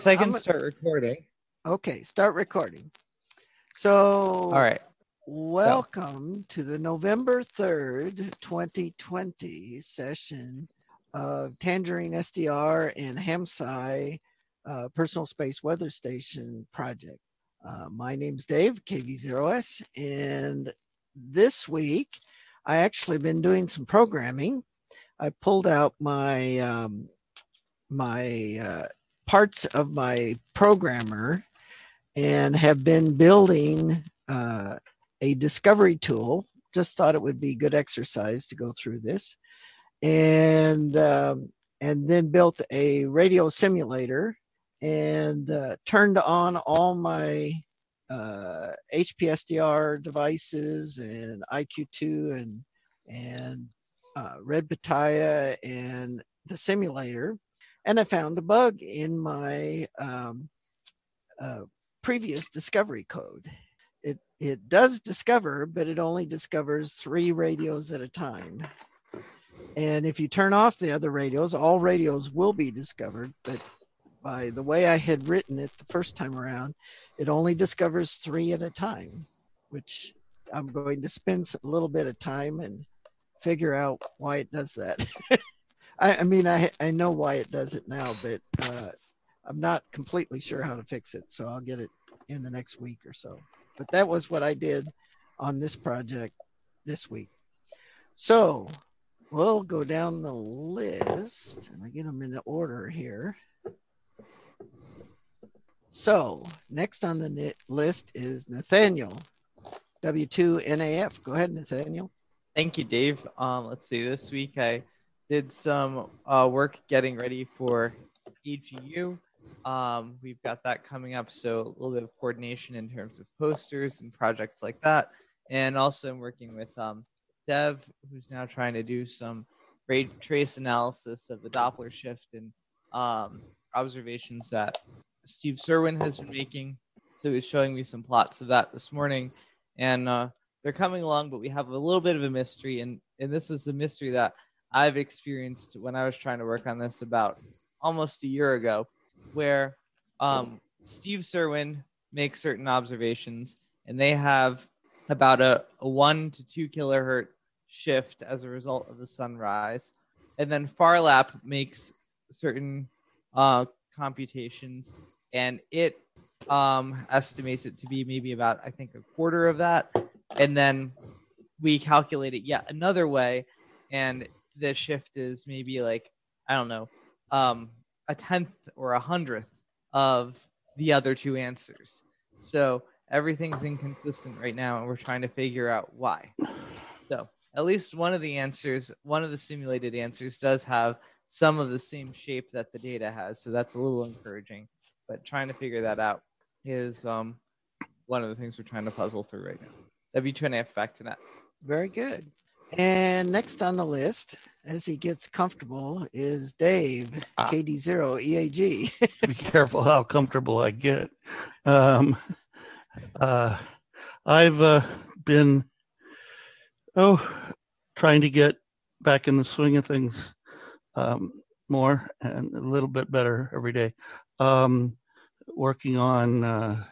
I can start recording. Okay, start recording. So, All right. welcome to the November 3rd, 2020 session of Tangerine SDR and HAMSI Personal Space Weather Station project. My name's Dave, KV0S, and this week I actually been doing some programming. I pulled out my parts of my programmer and have been building a discovery tool. Just thought it would be good exercise to go through this, and then built a radio simulator and turned on all my HPSDR devices and IQ2 and Red Pitaya and the simulator, and I found a bug in my previous discovery code. It does discover, but it only discovers 3 radios at a time. And if you turn off the other radios, all radios will be discovered. But by the way I had written it the first time around, it only discovers 3 at a time, which I'm going to spend a little bit of time and figure out why it does that. I mean, I know why it does it now, but I'm not completely sure how to fix it. So I'll get it in the next week or so. But that was what I did on this project this week. So we'll go down the list and I get them in order here. So next on the list is Nathaniel, W2NAF. Go ahead, Nathaniel. Thank you, Dave. Let's see. This week I did some work getting ready for AGU. We've got that coming up, so a little bit of coordination in terms of posters and projects like that. And also I'm working with Dev, who's now trying to do some ray trace analysis of the Doppler shift and observations that Steve Serwin has been making. So he's showing me some plots of that this morning, and they're coming along, but we have a little bit of a mystery, and this is the mystery that I've experienced when I was trying to work on this about almost a year ago, where Steve Serwin makes certain observations, and they have about a 1 to 2 kilohertz shift as a result of the sunrise. And then Farlap makes certain computations, and it estimates it to be maybe about, I think, a quarter of that. And then we calculate it yet another way, and the shift is maybe like, I don't know, a 10th or 100th of the other 2 answers. So everything's inconsistent right now, and we're trying to figure out why. So at least one of the answers, one of the simulated answers, does have some of the same shape that the data has. So that's a little encouraging. But trying to figure that out is one of the things we're trying to puzzle through right now. W2NAF, back to that. Very good. And next on the list, as he gets comfortable, is Dave, KD0 EAG. Be careful how comfortable I get. I've been trying to get back in the swing of things more and a little bit better every day. Working on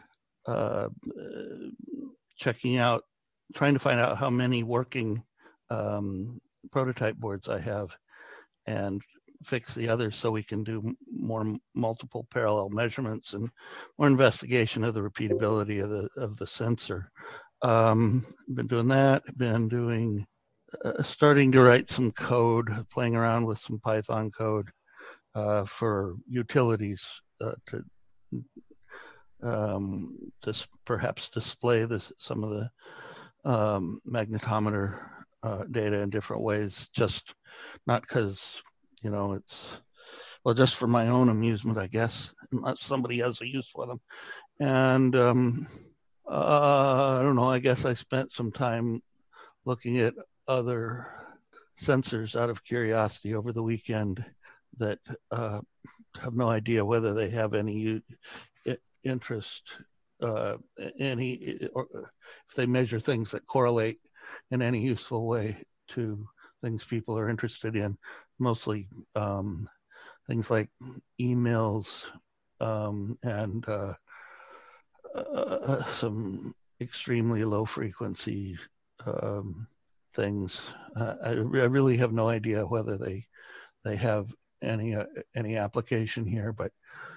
checking out, trying to find out how many working prototype boards I have and fix the others so we can do more multiple parallel measurements and more investigation of the repeatability of the sensor. Been doing that. Been doing starting to write some code, playing around with some Python code for utilities to perhaps display some of the magnetometer data in different ways, just not because, it's, well, just for my own amusement, I guess, unless somebody has a use for them. And I don't know, I guess I spent some time looking at other sensors out of curiosity over the weekend that have no idea whether they have any interest, or if they measure things that correlate in any useful way to things people are interested in, mostly things like emails and some extremely low frequency things. I really have no idea whether they have any application here, but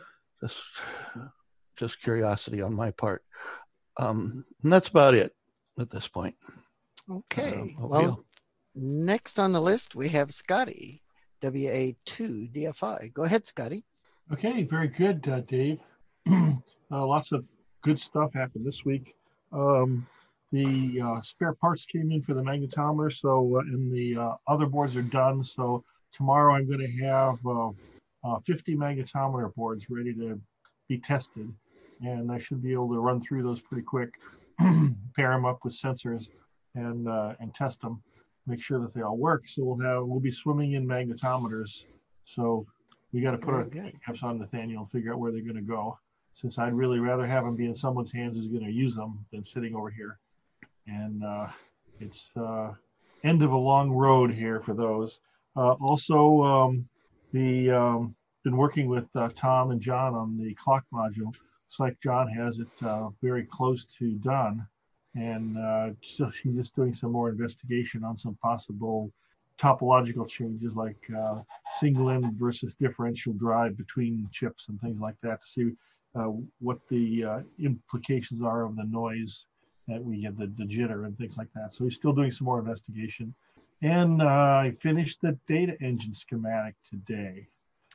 just curiosity on my part. And that's about it at this point. Okay. Well, next on the list we have Scotty, WA2DFI. Go ahead, Scotty. Okay, very good, Dave. Lots of good stuff happened this week. The spare parts came in for the magnetometer, so and the other boards are done. So tomorrow I'm going to have 50 magnetometer boards ready to be tested, and I should be able to run through those pretty quick, pair them up with sensors, and test them, make sure that they all work. So we'll be swimming in magnetometers. So we got to put our caps on Nathaniel and figure out where they're going to go, since I'd really rather have them be in someone's hands who's going to use them than sitting over here. And it's end of a long road here for those. Also, been working with Tom and John on the clock module. Looks like John has it very close to done. And so he's just doing some more investigation on some possible topological changes, like single end versus differential drive between chips and things like that, to see what the implications are of the noise that we get, the jitter and things like that. So he's still doing some more investigation. And I finished the data engine schematic today.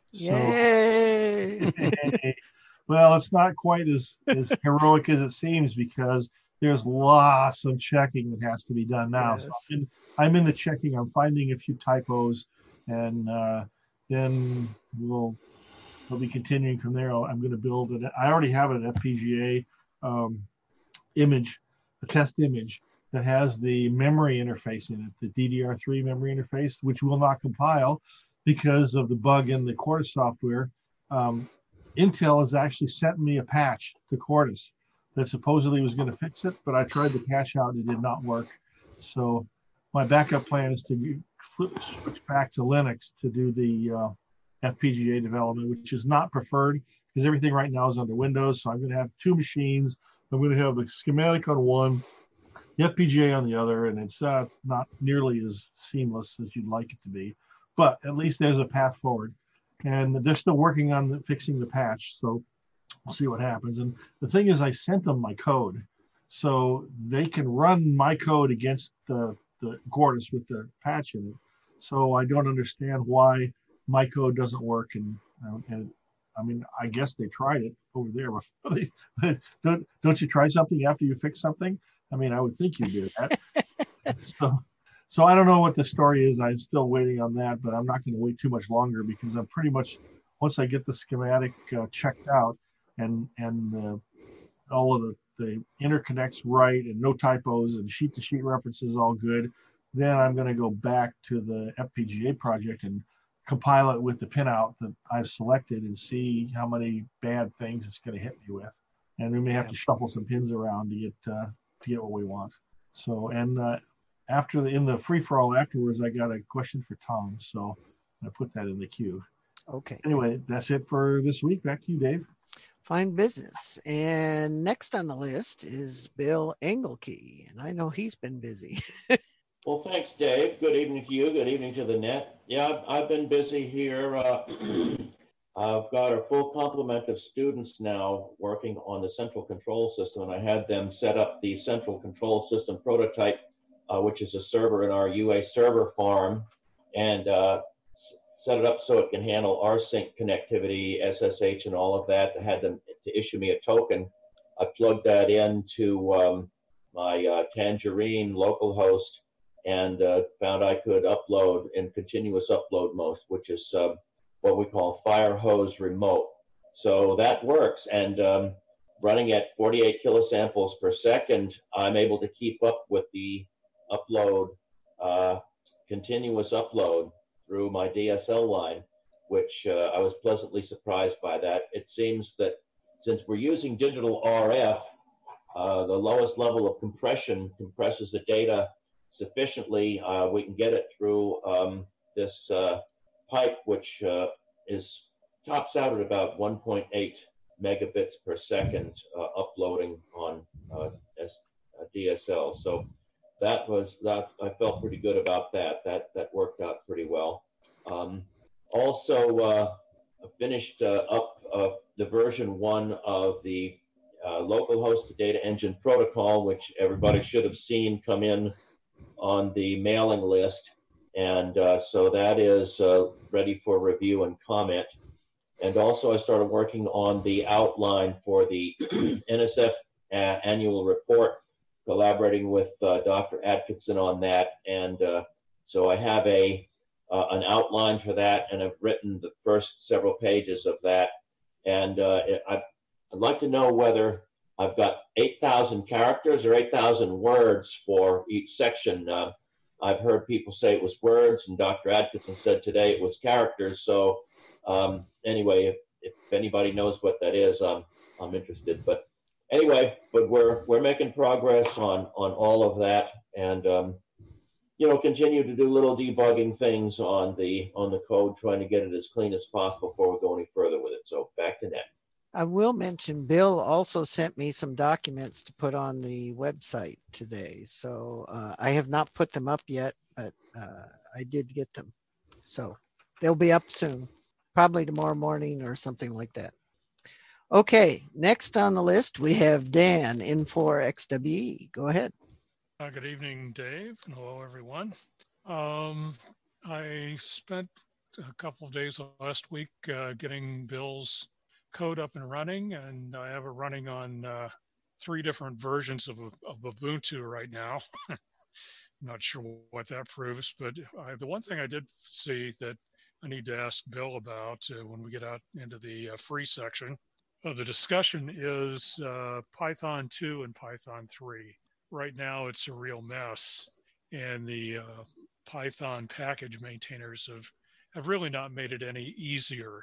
Yay! So, well, it's not quite as heroic as it seems, because there's lots of checking that has to be done now. Yes. So I'm in the checking. I'm finding a few typos, and then we'll be continuing from there. I'm going to build it. I already have an FPGA image, a test image that has the memory interface in it, the DDR3 memory interface, which will not compile because of the bug in the Quartus software. Intel has actually sent me a patch to Quartus that supposedly was going to fix it, but I tried the patch out and it did not work. So my backup plan is to switch back to Linux to do the FPGA development, which is not preferred because everything right now is under Windows. So I'm going to have two machines. I'm going to have the schematic on one, the FPGA on the other, and it's not nearly as seamless as you'd like it to be. But at least there's a path forward. And they're still working on fixing the patch. So we'll see what happens. And the thing is, I sent them my code, so they can run my code against the Quartus with the patch in it. So I don't understand why my code doesn't work. And I mean, I guess they tried it over there. Don't you try something after you fix something? I mean, I would think you do that. So I don't know what the story is. I'm still waiting on that, but I'm not going to wait too much longer, because I'm pretty much, once I get the schematic checked out and all of the interconnects right and no typos and sheet-to-sheet references all good, then I'm going to go back to the FPGA project and compile it with the pinout that I've selected and see how many bad things it's going to hit me with. And we may have to shuffle some pins around to get what we want. So, and in the free-for-all afterwards, I got a question for Tom, so I put that in the queue. Okay. Anyway, that's it for this week. Back to you, Dave. Fine business. And next on the list is Bill Engelke, and I know he's been busy. Well, thanks, Dave. Good evening to you. Good evening to the net. Yeah, I've been busy here. I've got a full complement of students now working on the central control system, and I had them set up the central control system prototype, which is a server in our UA server farm, and set it up so it can handle rsync connectivity, SSH, and all of that. I had them to issue me a token. I plugged that into my Tangerine localhost, and found I could upload in continuous upload mode, which is what we call Firehose Remote. So that works, and running at 48 kilosamples per second, I'm able to keep up with the upload, continuous upload through my DSL line, which I was pleasantly surprised by that. It seems that since we're using digital RF, the lowest level of compression compresses the data sufficiently. We can get it through this pipe, which tops out at about 1.8 megabits per second uploading on DSL. So that I felt pretty good about that. That worked out pretty well. Also finished up the version 1 of the local hosted data engine protocol, which everybody should have seen come in on the mailing list. And so that is ready for review and comment. And also I started working on the outline for the NSF annual report, collaborating with Dr. Atkinson on that. And so I have an outline for that, and I've written the first several pages of that. And I'd like to know whether I've got 8,000 characters or 8,000 words for each section. I've heard people say it was words, and Dr. Atkinson said today it was characters. So anyway, if anybody knows what that is, I'm interested. But anyway, but we're making progress on all of that, and continue to do little debugging things on the code, trying to get it as clean as possible before we go any further with it. So back to Ned. I will mention Bill also sent me some documents to put on the website today. So I have not put them up yet, but I did get them. So they'll be up soon, probably tomorrow morning or something like that. Okay, next on the list, we have Dan in for XWE. Go ahead. Good evening, Dave, and hello, everyone. I spent a couple of days last week getting Bill's code up and running, and I have it running on 3 different versions of Ubuntu right now. I'm not sure what that proves, but the one thing I did see that I need to ask Bill about when we get out into the free section of the discussion is Python 2 and Python 3. Right now, it's a real mess, and the Python package maintainers have really not made it any easier.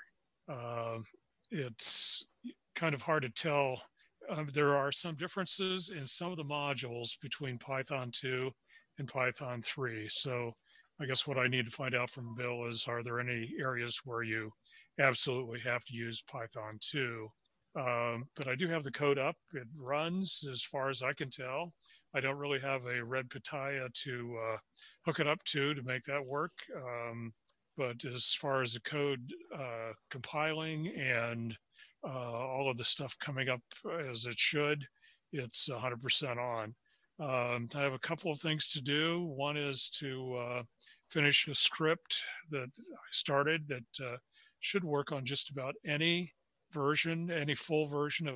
It's kind of hard to tell. There are some differences in some of the modules between Python 2 and Python 3. So I guess what I need to find out from Bill is, are there any areas where you absolutely have to use Python 2? But I do have the code up. It runs as far as I can tell. I don't really have a red Pitaya to hook it up to make that work. But as far as the code compiling and all of the stuff coming up as it should, it's 100% on. I have a couple of things to do. One is to finish a script that I started that should work on just about any version, any full version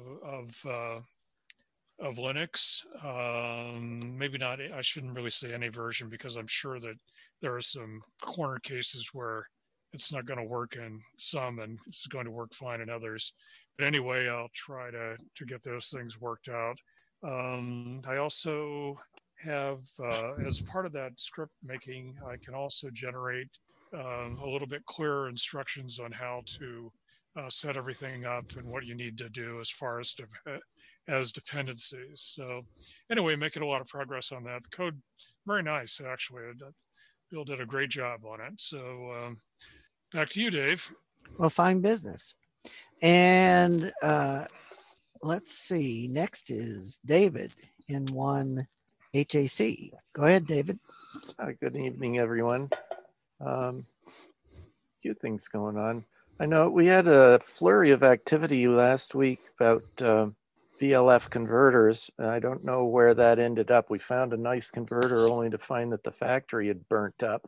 of Linux. Maybe not, I shouldn't really say any version, because I'm sure that there are some corner cases where it's not going to work in some and it's going to work fine in others. But anyway, I'll try to get those things worked out. I also have, as part of that script making, I can also generate a little bit clearer instructions on how to set everything up and what you need to do as far as dependencies. So anyway, making a lot of progress on that. The code, very nice, actually. Bill did a great job on it. So back to you, Dave. Well, fine business. And let's see. Next is David in one HAC. Go ahead, David. Good evening, everyone. Few things going on. I know we had a flurry of activity last week about VLF converters. I don't know where that ended up. We found a nice converter only to find that the factory had burnt up.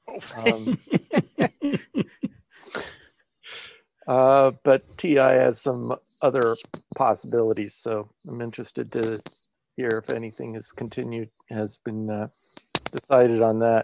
But TI has some other possibilities, so I'm interested to hear if anything has been decided on that.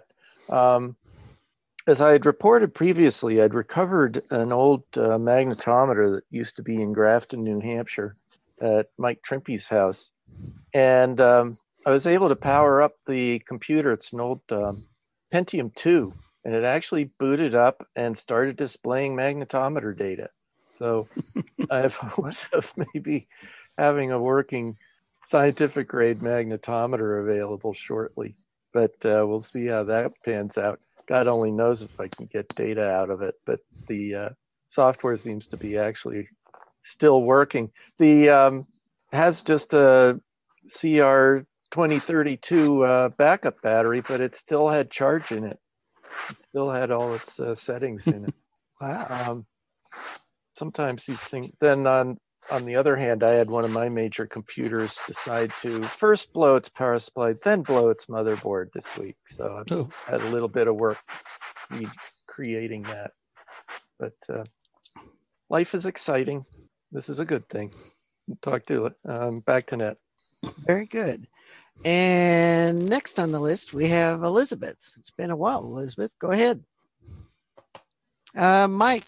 As I had reported previously, I'd recovered an old magnetometer that used to be in Grafton, New Hampshire at Mike Trimpe's house. And I was able to power up the computer. It's an old Pentium 2, and it actually booted up and started displaying magnetometer data. So I have hopes of maybe having a working scientific grade magnetometer available shortly. But we'll see how that pans out. God only knows if I can get data out of it. But the software seems to be actually still working. The has just a CR 2032 backup battery, but it still had charge in it. It still had all its settings in it. Wow. Sometimes these things. Then on the other hand, I had one of my major computers decide to first blow its power supply, then blow its motherboard this week. So I've had a little bit of work creating that. But life is exciting. This is a good thing. Talk to it. Back to net. Very good. And next on the list, we have Elizabeth. It's been a while, Elizabeth. Go ahead. Mike.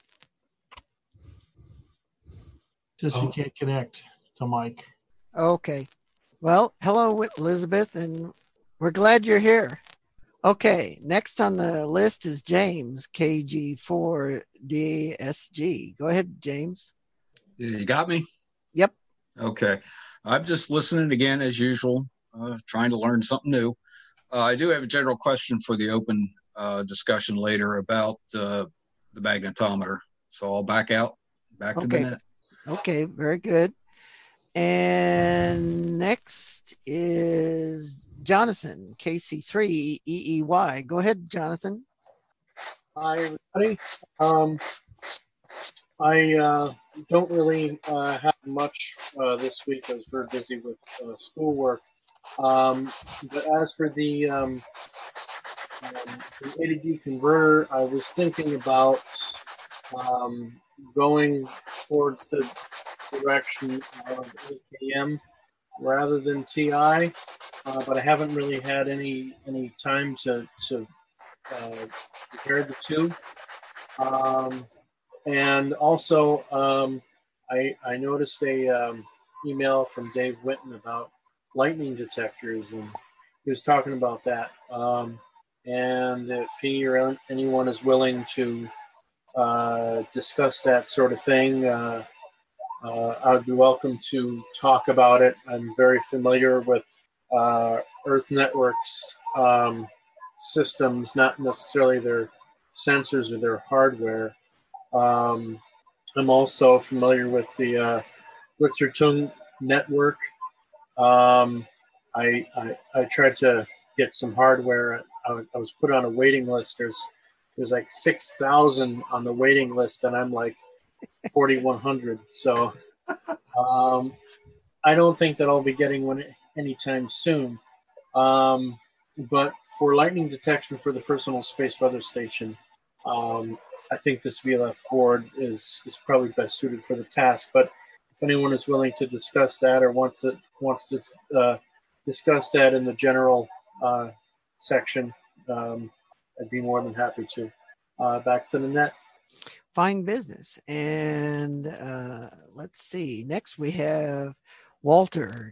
Just you can't connect to Mike. Okay. Well, hello, Elizabeth, and we're glad you're here. Okay. Next on the list is James, KG4DSG. Go ahead, James. You got me? Yep. Okay. I'm just listening again as usual, trying to learn something new. I do have a general question for the open discussion later about the magnetometer. So I'll back out, back to the net. Okay, very good. And next is Jonathan, KC3EEY. Go ahead, Jonathan. Hi, everybody. I don't really have much this week. I was very busy with schoolwork. But as for the A to D converter, I was thinking about going towards the direction of AKM rather than TI, but I haven't really had any time to compare the two. And also, I noticed a email from Dave Witten about lightning detectors, and he was talking about that. And if he or anyone is willing to discuss that sort of thing, I would be welcome to talk about it. I'm very familiar with Earth Networks systems, not necessarily their sensors or their hardware. I'm also familiar with the Blitzertung network. I tried to get some hardware. I was put on a waiting list. There's like 6,000 on the waiting list, and I'm like 4,100. So I don't think that I'll be getting one anytime soon. But for lightning detection for the personal space weather station, I think this VLF board is probably best suited for the task. But if anyone is willing to discuss that or wants to discuss that in the general section, I'd be more than happy to. Back to the net. Fine business. And let's see. Next we have Walter,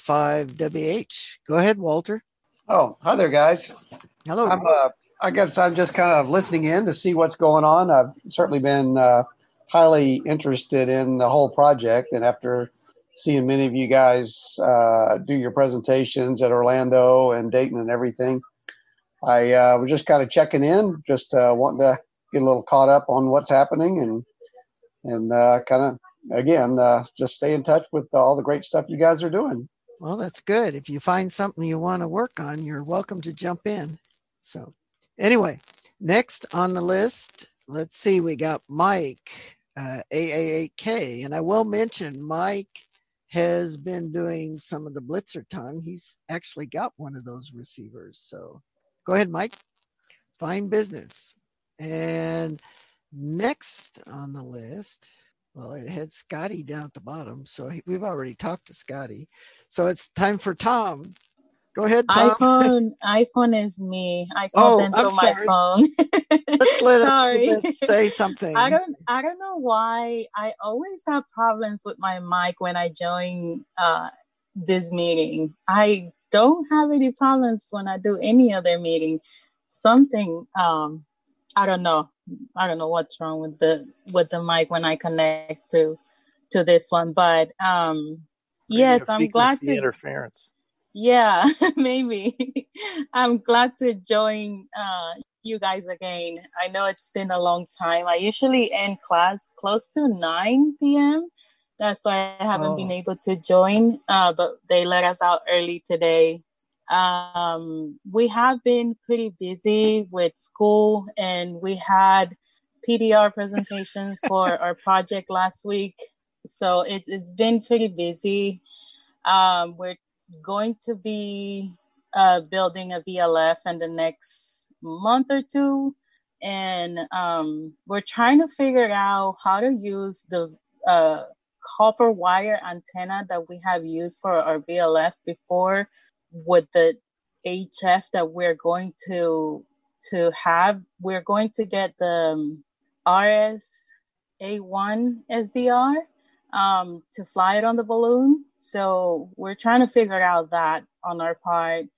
K5WH. Go ahead, Walter. Oh, hi there, guys. Hello. I guess I'm just kind of listening in to see what's going on. I've certainly been highly interested in the whole project, and after seeing many of you guys do your presentations at Orlando and Dayton and everything, I was just kind of checking in, just wanting to get a little caught up on what's happening and kind of, again, just stay in touch with all the great stuff you guys are doing. Well, that's good. If you find something you want to work on, you're welcome to jump in. So anyway, next on the list, let's see, we got Mike, AA8K. And I will mention Mike has been doing some of the Blitzertung. He's actually got one of those receivers. So go ahead, Mike. Fine business. And next on the list, well, it had Scotty down at the bottom. So we've already talked to Scotty. So it's time for Tom. Go ahead, Tom. iPhone is me. I called into my phone. Let's let Elizabeth say something. I don't know why I always have problems with my mic when I join this meeting. I don't have any problems when I do any other meeting. Something I don't know what's wrong with the mic when I connect to this one, but yes, I'm glad to interference. Yeah, maybe. I'm glad to join you guys again. I know it's been a long time. I usually end class close to 9 p.m. That's why I haven't been Oh. able to join, but they let us out early today. We have been pretty busy with school, and we had PDR presentations for our project last week. So it's been pretty busy. We're going to be building a VLF in the next month or two. And we're trying to figure out how to use the copper wire antenna that we have used for our VLF before with the HF that we're going to have. We're going to get the RS-A1 SDR to fly it on the balloon. So we're trying to figure out that on our part.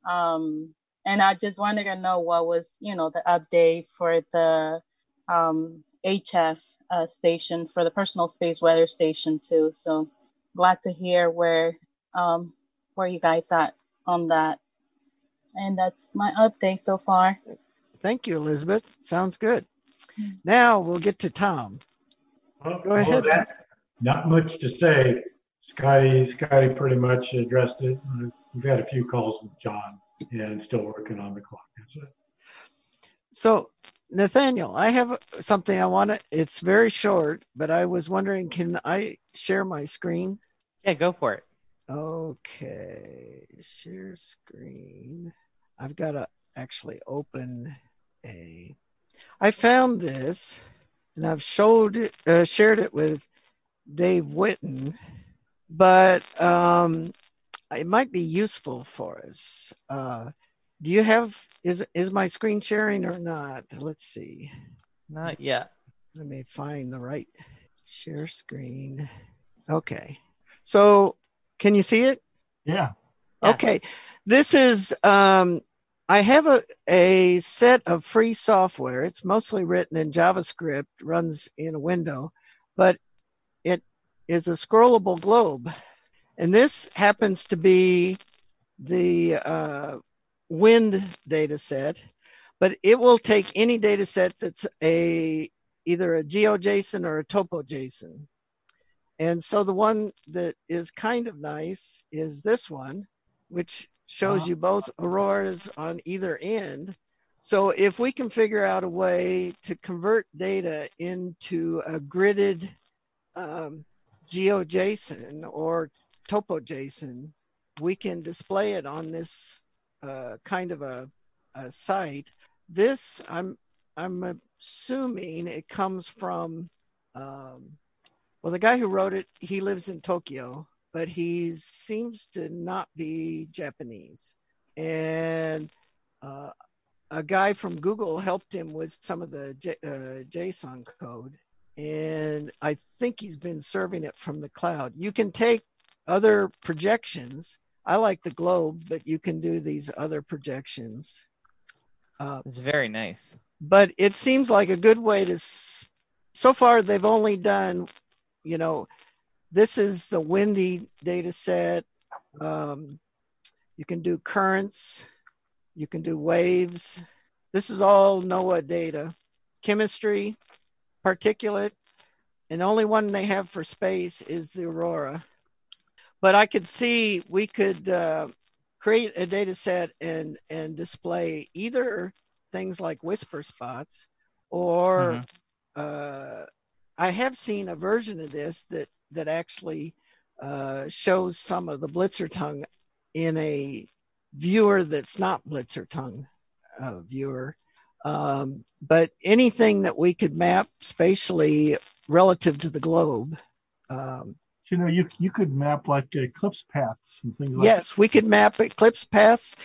And I just wanted to know what was, the update for the HF station, for the personal space weather station too. So glad to hear where you guys at on that. And that's my update so far. Thank you, Elizabeth. Sounds good. Now we'll get to Tom. Well, Go ahead. Not much to say. Scotty pretty much addressed it. We've had a few calls with John and still working on the clock. That's it. So, Nathaniel, I have something I want to, it's very short, but I was wondering, can I share my screen? Yeah, go for it. Okay, share screen. I've got to actually open I found this, and I've shared it with Dave Witten, but it might be useful for us. Do you have, is my screen sharing or not? Let's see. Not yet. Let me find the right share screen. Okay. So can you see it? Yeah. Okay. Yes. This is, I have a set of free software. It's mostly written in JavaScript, runs in a window, but it is a scrollable globe. And this happens to be the wind data set, but it will take any data set that's either a GeoJSON or a TopoJSON. And so the one that is kind of nice is this one, which shows you both auroras on either end. So if we can figure out a way to convert data into a gridded GeoJSON or TopoJSON, we can display it on this kind of a site. This, I'm assuming it comes from, well, the guy who wrote it, he lives in Tokyo, but he seems to not be Japanese. And a guy from Google helped him with some of the JSON code. And I think he's been serving it from the cloud. You can take other projections. I like the globe, but you can do these other projections. It's very nice. But it seems like a good way to, so far they've only done, this is the windy data set. You can do currents. You can do waves. This is all NOAA data. Chemistry, particulate, and the only one they have for space is the aurora. But I could see we could create a data set and display either things like whisper spots or I have seen a version of this that actually shows some of the Blitzertongue in a viewer that's not Blitzertongue viewer. But anything that we could map spatially relative to the globe. You could map like eclipse paths and things like Yes, we could map eclipse paths.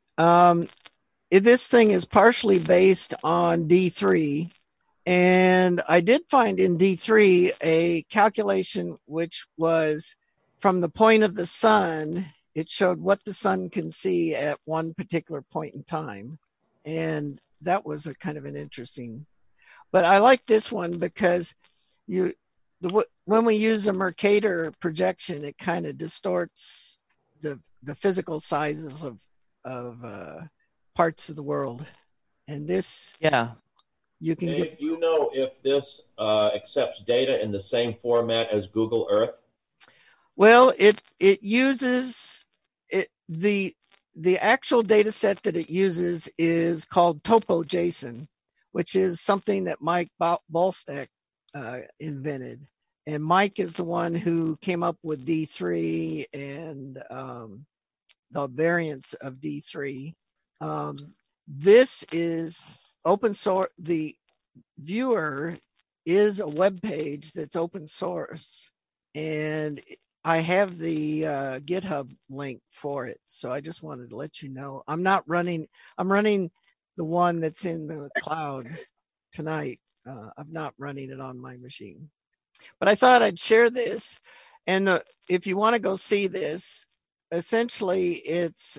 This thing is partially based on D3. And I did find in D3 a calculation which was from the point of the sun. It showed what the sun can see at one particular point in time. And that was a kind of an interesting, but I like this one because when we use a Mercator projection, it kind of distorts the physical sizes of parts of the world. And this, yeah, you can Dave, get. do you know if this accepts data in the same format as Google Earth? Well, it uses it the actual data set that it uses is called TopoJSON, which is something that Mike Bolstack invented. And Mike is the one who came up with D3 and the variants of D3. This is open source. The viewer is a web page that's open source, and I have the GitHub link for it. So I just wanted to let you know. I'm running the one that's in the cloud tonight. I'm not running it on my machine. But I thought I'd share this. And if you want to go see this, essentially it's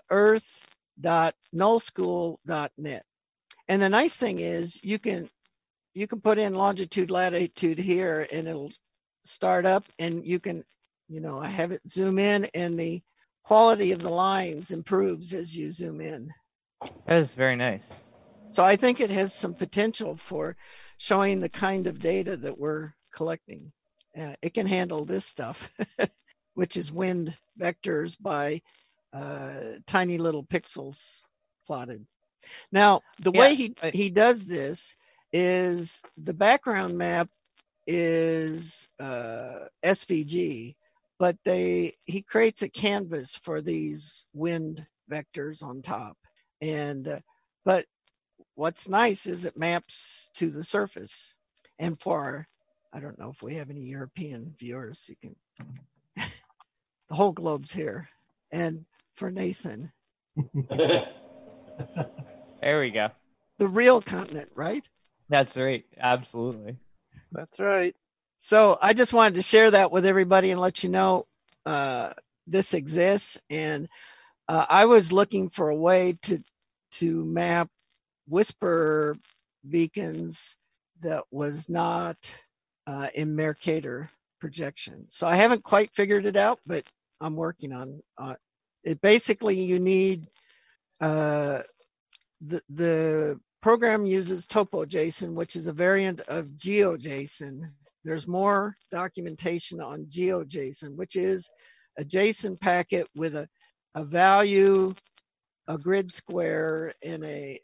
earth.nullschool.net. And the nice thing is you can put in longitude, latitude here, and it'll start up, and you can, I have it zoom in, and the quality of the lines improves as you zoom in. That is very nice. So I think it has some potential for showing the kind of data that we're collecting. It can handle this stuff, which is wind vectors by tiny little pixels plotted. Now, the way he does this is the background map is SVG, but he creates a canvas for these wind vectors on top. And but what's nice is it maps to the surface. And for I don't know if we have any European viewers, you can the whole globe's here. And for Nathan. There we go. The real continent, right? That's right. Absolutely. That's right. So I just wanted to share that with everybody and let you know this exists. And I was looking for a way to map whisper beacons that was not in Mercator projection. So I haven't quite figured it out, but I'm working on it. Basically, you need the program uses TopoJSON, which is a variant of GeoJSON. There's more documentation on GeoJSON, which is a JSON packet with a value, a grid square, and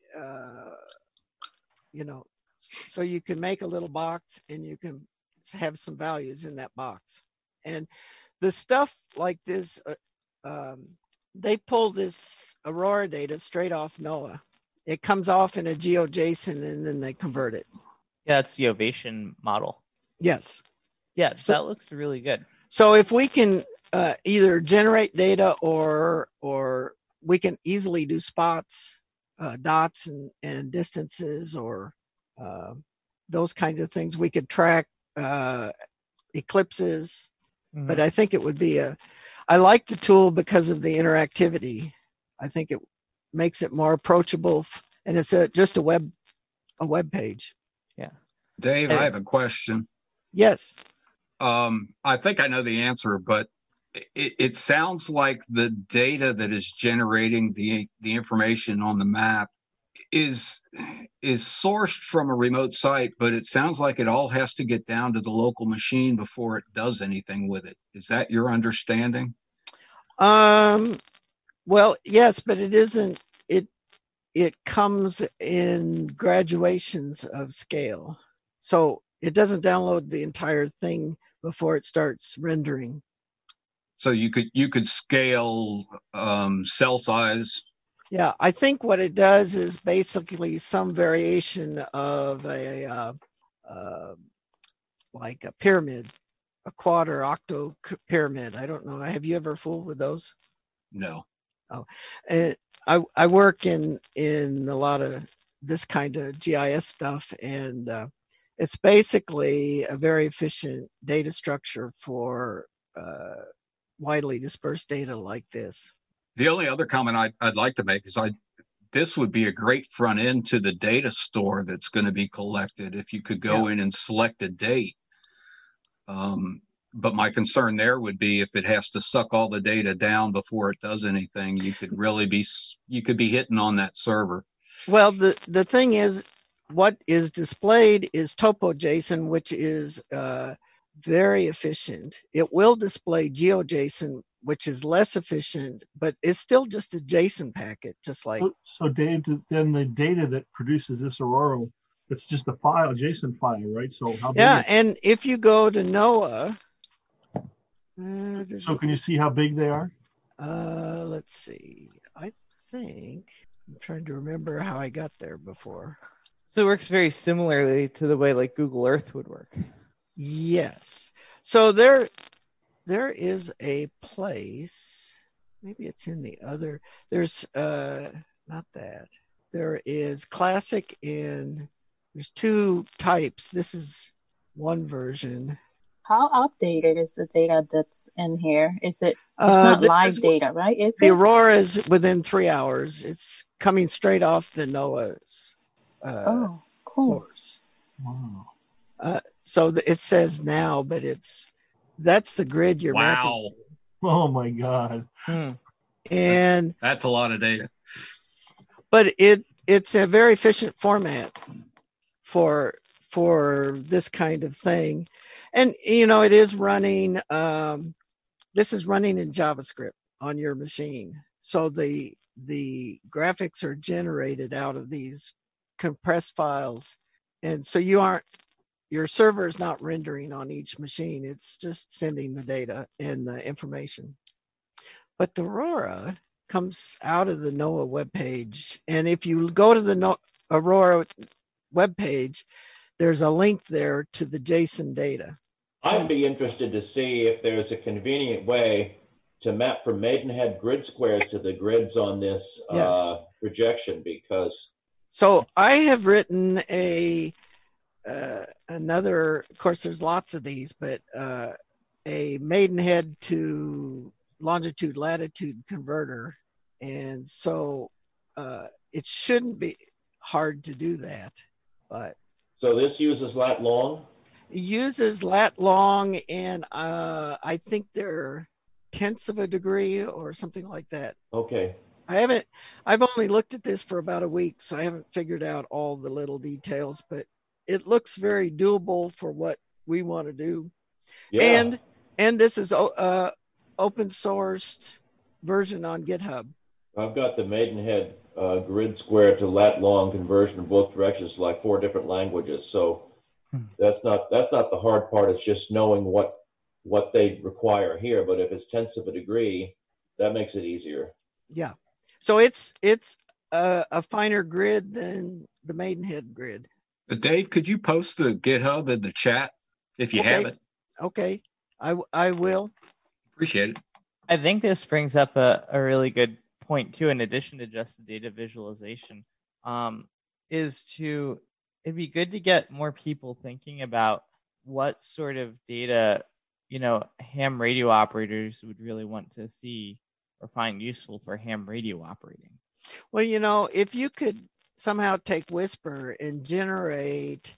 so you can make a little box and you can have some values in that box. And the stuff like this, they pull this Aurora data straight off NOAA. It comes off in a GeoJSON and then they convert it. Yeah, that's the Ovation model. Yes. Yes, that looks really good. So if we can either generate data or we can easily do spots, dots and distances or those kinds of things. We could track eclipses, but I think it would be I like the tool because of the interactivity. I think it makes it more approachable, and it's just a web page. Yeah. Dave, I have a question. Yes. I think I know the answer, but it sounds like the data that is generating the information on the map is sourced from a remote site, but it sounds like it all has to get down to the local machine before it does anything with it. Is that your understanding? Well, yes, but it isn't. It comes in graduations of scale. So it doesn't download the entire thing before it starts rendering. So you could scale cell size. Yeah, I think what it does is basically some variation of like a pyramid, a quad or octo pyramid. I don't know. Have you ever fooled with those? No. Oh, and I work in a lot of this kind of GIS stuff, and it's basically a very efficient data structure for widely dispersed data like this. The only other comment I'd like to make is this would be a great front end to the data store that's going to be collected if you could go in and select a date. But my concern there would be if it has to suck all the data down before it does anything, you could be hitting on that server. Well, the thing is, what is displayed is TopoJSON, which is very efficient. It will display GeoJSON, which is less efficient, but it's still just a JSON packet, just like. So Dave, then the data that produces this Aurora, it's just a file, a JSON file, right? So how big is and if you go to NOAA, so can you see how big they are? Let's see. I think I'm trying to remember how I got there before. So it works very similarly to the way like Google Earth would work. Yes. So there is a place. Maybe it's in the other. There's not that. There is classic and there's two types. This is one version. How outdated is the data that's in here? Is it? It's not live data, right? Is the it? Aurora is within 3 hours. It's coming straight off the NOAA's Oh, cool. source. Wow. So it says now, but that's the grid you're Wow. mapping. Oh my God. And that's a lot of data. But it's a very efficient format for this kind of thing. And you know, it is running this is running in JavaScript on your machine. So the graphics are generated out of these compressed files. And so your server is not rendering on each machine. It's just sending the data and the information. But the Aurora comes out of the NOAA webpage. And if you go to the Aurora webpage, there's a link there to the JSON data. I'd be interested to see if there's a convenient way to map from Maidenhead grid squares to the grids on this projection, because. So I have written another, of course, there's lots of these, but a Maidenhead to longitude latitude converter. And so it shouldn't be hard to do that, but. So this uses lat long? It uses lat long, and I think they're tenths of a degree or something like that. Okay. I've only looked at this for about a week, so I haven't figured out all the little details, but it looks very doable for what we want to do. Yeah. And this is open sourced version on GitHub. I've got the Maidenhead grid square to lat long conversion in both directions, like 4 different languages. So that's not the hard part. It's just knowing what they require here. But if it's tenths of a degree, that makes it easier. Yeah. So it's a finer grid than the Maidenhead grid. Dave, could you post the GitHub in the chat if you have it? Okay. I will. Appreciate it. I think this brings up a really good point too, in addition to just the data visualization, it'd be good to get more people thinking about what sort of data, ham radio operators would really want to see or find useful for ham radio operating. Well, if you could somehow take Whisper and generate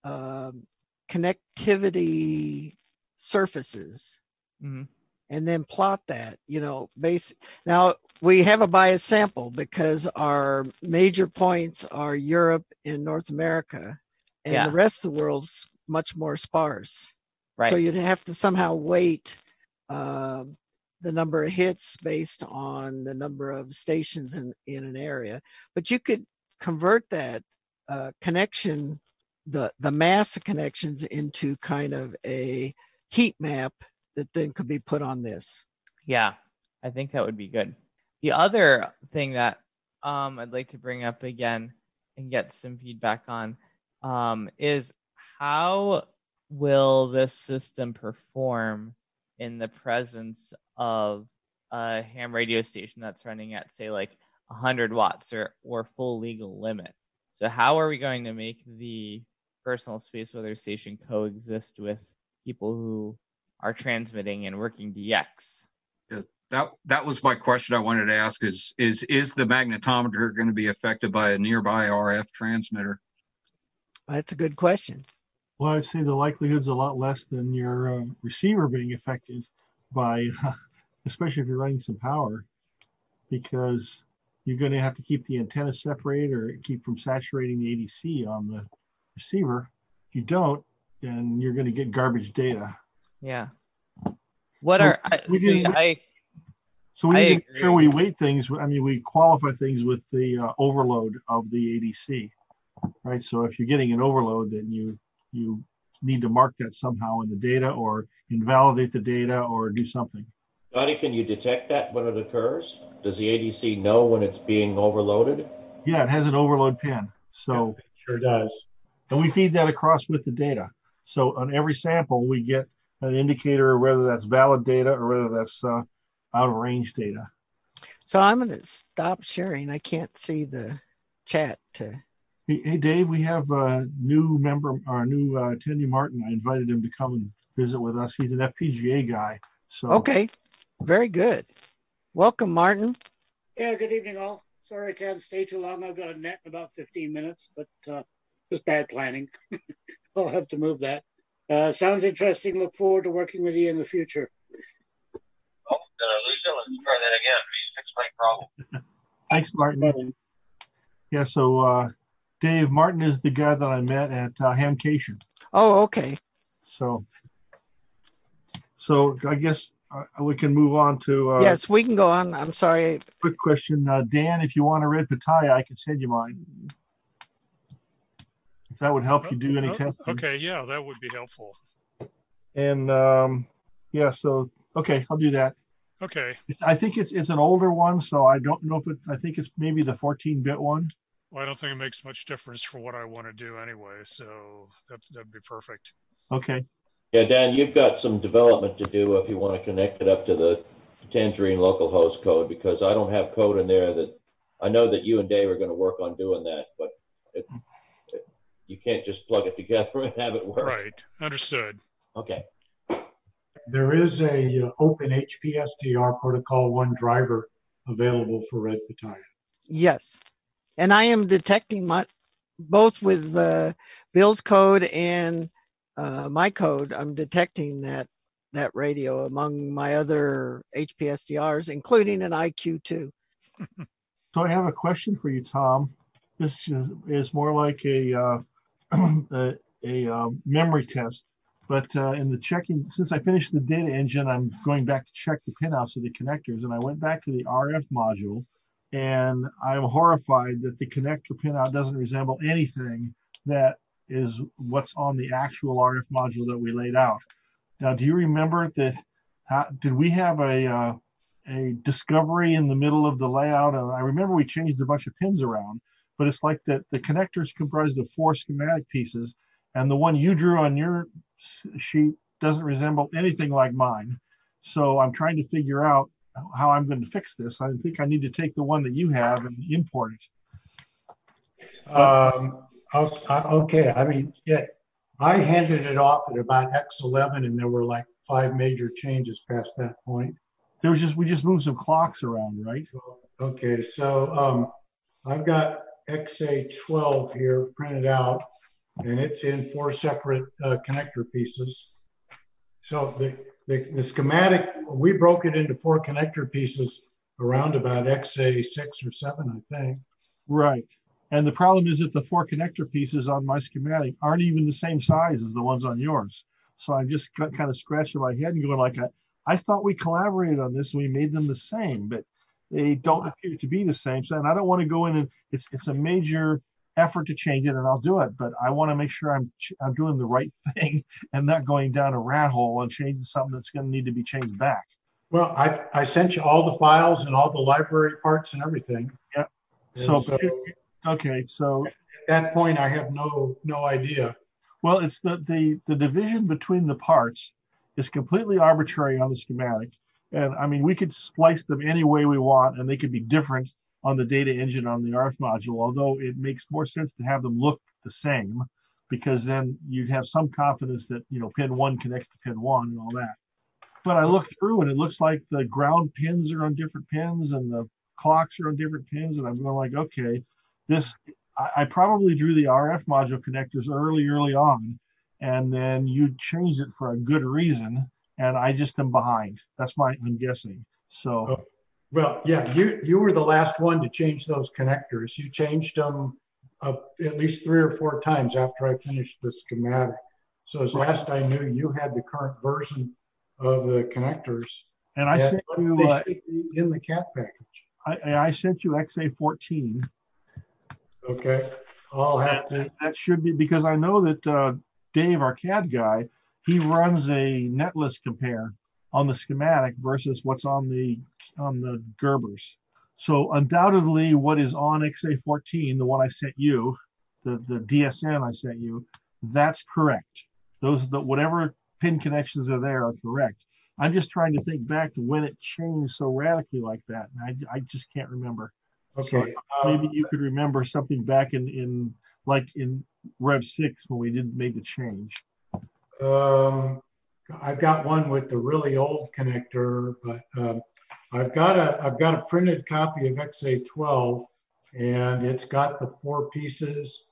connectivity surfaces, mm-hmm. and then plot that, now we have a bias sample because our major points are Europe and North America, and the rest of the world's much more sparse. Right. So you'd have to somehow weight the number of hits based on the number of stations in an area. But you could convert that connection, the mass of connections, into kind of a heat map that then could be put on this. Yeah, I think that would be good. The other thing that I'd like to bring up again and get some feedback on is how will this system perform in the presence of a ham radio station that's running at, say, like 100 watts or full legal limit? So how are we going to make the personal space weather station coexist with people who are transmitting and working DX? That was my question I wanted to ask is the magnetometer going to be affected by a nearby RF transmitter? That's a good question. Well, I'd say the likelihood's a lot less than your receiver being affected by, especially if you're running some power, because you're going to have to keep the antenna separated or keep from saturating the ADC on the receiver. If you don't, then you're going to get garbage data. Yeah. What So are we so didn't- I So we I need to make agree. sure we weight things. I mean, we qualify things with the overload of the ADC, right? So if you're getting an overload, then you need to mark that somehow in the data, or invalidate the data, or do something. Scotty, can you detect that when it occurs? Does the ADC know when it's being overloaded? Yeah, it has an overload pin. So It sure does. and we feed that across with the data. So on every sample, we get an indicator of whether that's valid data or whether that's out of range data. So I'm going to stop sharing. I can't see the chat. Hey, Dave, we have a new member, our new attendee, Martin. I invited him to come and visit with us. He's an FPGA guy. So Okay, very good. Welcome, Martin. Yeah, good evening, all. Sorry I can't stay too long. I've got a net in about 15 minutes, but just bad planning. I'll have to move that. Sounds interesting. Look forward to working with you in the future. Oh, did I lose it? Let's try that again. Please fix my problem. thanks, Martin. Yeah, so Dave, Martin is the guy that I met at Hamcation. Oh, okay. So I guess we can move on to Yes, we can go on. I'm sorry. quick question. Dan, if you want a red Pitaya, I can send you mine. If that would help you do any testing. Okay, yeah, that would be helpful. And yeah, so okay, I'll do that. Okay. I think it's an older one, so I don't know if it's. I think it's maybe the 14-bit one. Well, I don't think it makes much difference for what I want to do anyway, so that'd be perfect. Okay. Yeah, Dan, you've got some development to do if you want to connect it up to the Tangerine localhost code, because I don't have code in there that I know that you and Dave are going to work on doing that, but you can't just plug it together and have it work. Right. Understood. Okay. There is a open HPSTR protocol 1 driver available for Red Pitaya. Yes. And I am detecting both with Bill's code and my code. I'm detecting that radio among my other HPSTRs, including an IQ2. So I have a question for you, Tom. This is more like a memory test. But in the checking, since I finished the data engine, I'm going back to check the pinouts of the connectors. And I went back to the RF module, and I'm horrified that the connector pinout doesn't resemble anything that is what's on the actual RF module that we laid out. Now, do you remember that? Did we have a discovery in the middle of the layout? And I remember we changed a bunch of pins around, but it's like that the connector is comprised of 4 schematic pieces, and the one you drew on your sheet doesn't resemble anything like mine. So I'm trying to figure out how I'm going to fix this. I think I need to take the one that you have and import it. Okay, I mean, yeah, I handed it off at about X11, and there were like 5 major changes past that point. We just moved some clocks around, right? Okay, so I've got XA12 here printed out, and it's in 4 separate connector pieces. So the schematic, we broke it into 4 connector pieces around about XA6 or 7, I think. Right. And the problem is that the 4 connector pieces on my schematic aren't even the same size as the ones on yours. So I'm just kind of scratching my head and going like, I thought we collaborated on this and we made them the same, but they don't appear to be the same. So, and I don't want to go in and it's a major effort to change it, and I'll do it, but I want to make sure I'm doing the right thing and not going down a rat hole and changing something that's going to need to be changed back. Well, I sent you all the files and all the library parts and everything. Yep. So at that point, I have no idea. Well, it's the division between the parts is completely arbitrary on the schematic. And I mean, we could splice them any way we want, and they could be different on the data engine on the RF module, although it makes more sense to have them look the same, because then you'd have some confidence that, pin 1 connects to pin 1 and all that. But I look through and it looks like the ground pins are on different pins and the clocks are on different pins. And I'm going like, okay, I probably drew the RF module connectors early on, and then you changed it for a good reason. And I just am behind. I'm guessing. So Well, yeah, you were the last one to change those connectors. You changed them at least 3 or 4 times after I finished the schematic. So as last I knew, you had the current version of the connectors. And I sent you they should be in the CAT package. I sent you XA14. Okay, I'll have to. That should be, because I know that Dave, our CAD guy, he runs a netlist compare on the schematic versus what's on the Gerbers. So undoubtedly, what is on XA14, the one I sent you, the DSN I sent you, that's correct. Whatever pin connections are there are correct. I'm just trying to think back to when it changed so radically like that. And I just can't remember. Okay. So maybe you could remember something back in Rev 6 when we didn't make the change. I've got one with the really old connector, but I've got a printed copy of XA12, and it's got the 4 pieces.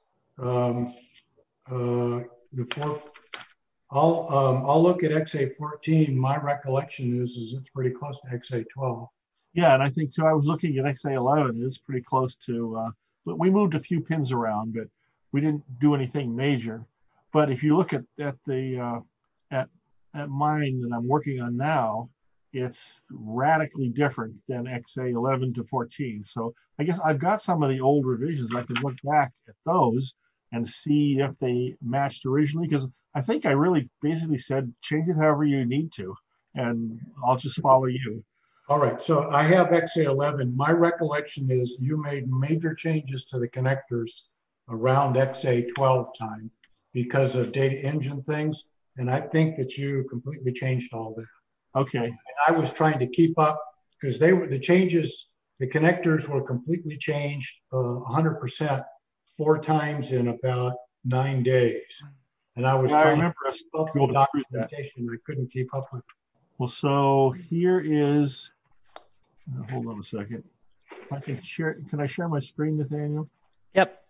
I'll look at XA14. My recollection is it's pretty close to XA12. Yeah, and I think too. I was looking at XA11. It's pretty close to. But we moved a few pins around, but we didn't do anything major. But if you look at the at mine that I'm working on now, it's radically different than XA11 to 14. So I guess I've got some of the old revisions. I could look back at those and see if they matched originally, because I think I really basically said change it however you need to, and I'll just follow you. All right, so I have XA11. My recollection is you made major changes to the connectors around XA12 time because of data engine things, and I think that you completely changed all that. Okay. And I was trying to keep up because they were the changes. The connectors were completely changed 100% 4 times in about 9 days, and I was trying to keep up with documentation. I couldn't keep up with it. Well, so here is. Hold on a second. I can share. Can I share my screen, Nathaniel? Yep.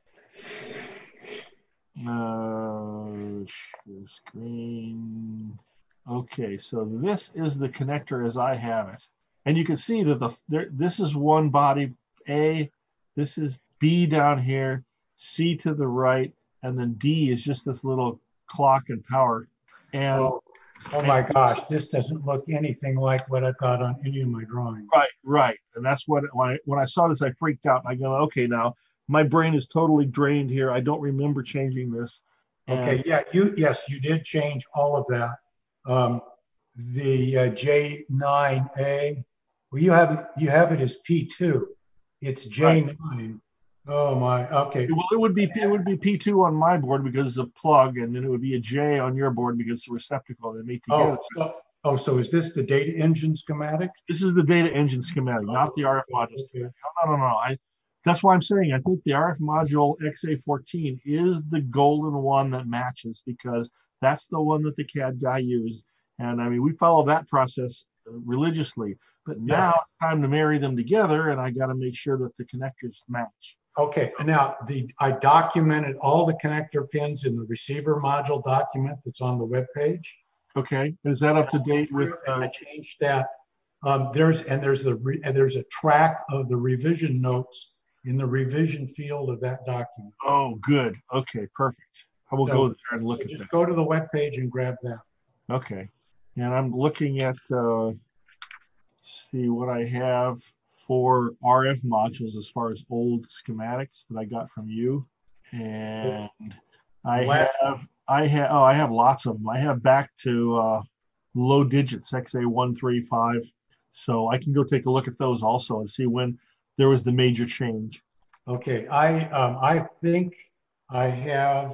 Share screen. Okay, so this is the connector as I have it, and you can see that this is one body A, this is B down here, C to the right, and then D is just this little clock and power. And oh my gosh, this doesn't look anything like what I've got on any of my drawings. Right. And that's what, when I saw this, I freaked out. I go, okay, now my brain is totally drained here. I don't remember changing this. Okay, yeah, you did change all of that. The J9A, well, you have it as P2. It's J9. Right. Oh my, okay. Well, it would be P2 on my board because it's a plug, and then it would be a J on your board because it's a receptacle. They made together. So is this the data engine schematic? This is the data engine schematic, not the RF module. Okay. No. That's why I'm saying I think the RF module XA14 is the golden one that matches, because that's the one that the CAD guy used. And I mean, we follow that process religiously. But now it's time to marry them together, and I got to make sure that the connectors match. Okay, now I documented all the connector pins in the receiver module document that's on the web page. Okay, is that up to date with? I changed that. There's a track of the revision notes in the revision field of that document. Oh, good. Okay, perfect. I will go there and look at that. Just go to the web page and grab that. Okay, and I'm looking at. See what I have for RF modules as far as old schematics that I got from you, and I have lots of them. I have back to low digits XA135, so I can go take a look at those also and see when there was the major change. Okay, I think I have.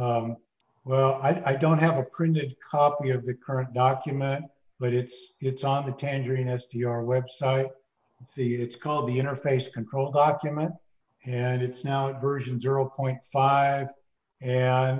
I don't have a printed copy of the current document, but it's on the Tangerine SDR website. See, it's called the Interface Control Document, and it's now at version 0.5. And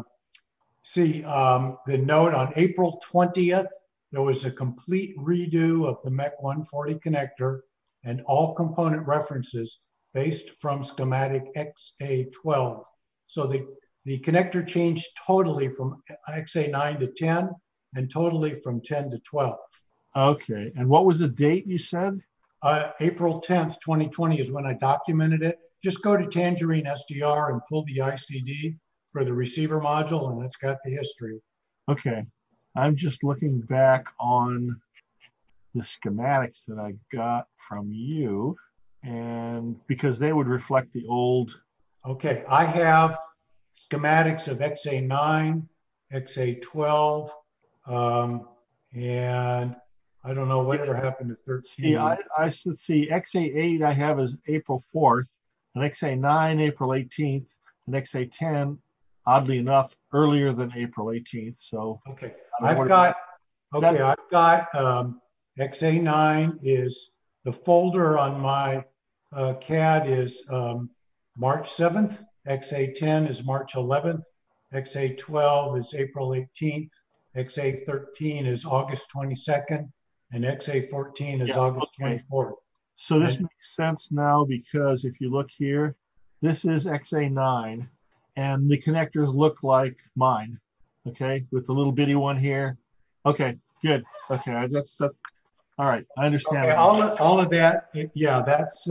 the note on April 20th, there was a complete redo of the MEC 140 connector and all component references based from schematic XA12. So the connector changed totally from XA9 to 10, and totally from 10 to 12. Okay, and what was the date you said? April 10th, 2020 is when I documented it. Just go to Tangerine SDR and pull the ICD for the receiver module, and it's got the history. Okay. I'm just looking back on the schematics that I got from you, and because they would reflect the old. Okay, I have schematics of XA9, XA12, and I don't know whatever happened to 13. See, I see XA8 I have is April 4th, and XA9 April 18th, and XA10, oddly enough, earlier than April 18th. So okay, I've got XA9 is the folder on my CAD is March 7th. XA10 is March 11th. XA12 is April 18th. XA13 is August 22nd. And XA14 is August 24th. So this makes sense now, because if you look here, this is XA9, and the connectors look like mine, okay, with the little bitty one here. Okay, good. Okay, that's all right. I understand. Okay, all of that, yeah, that's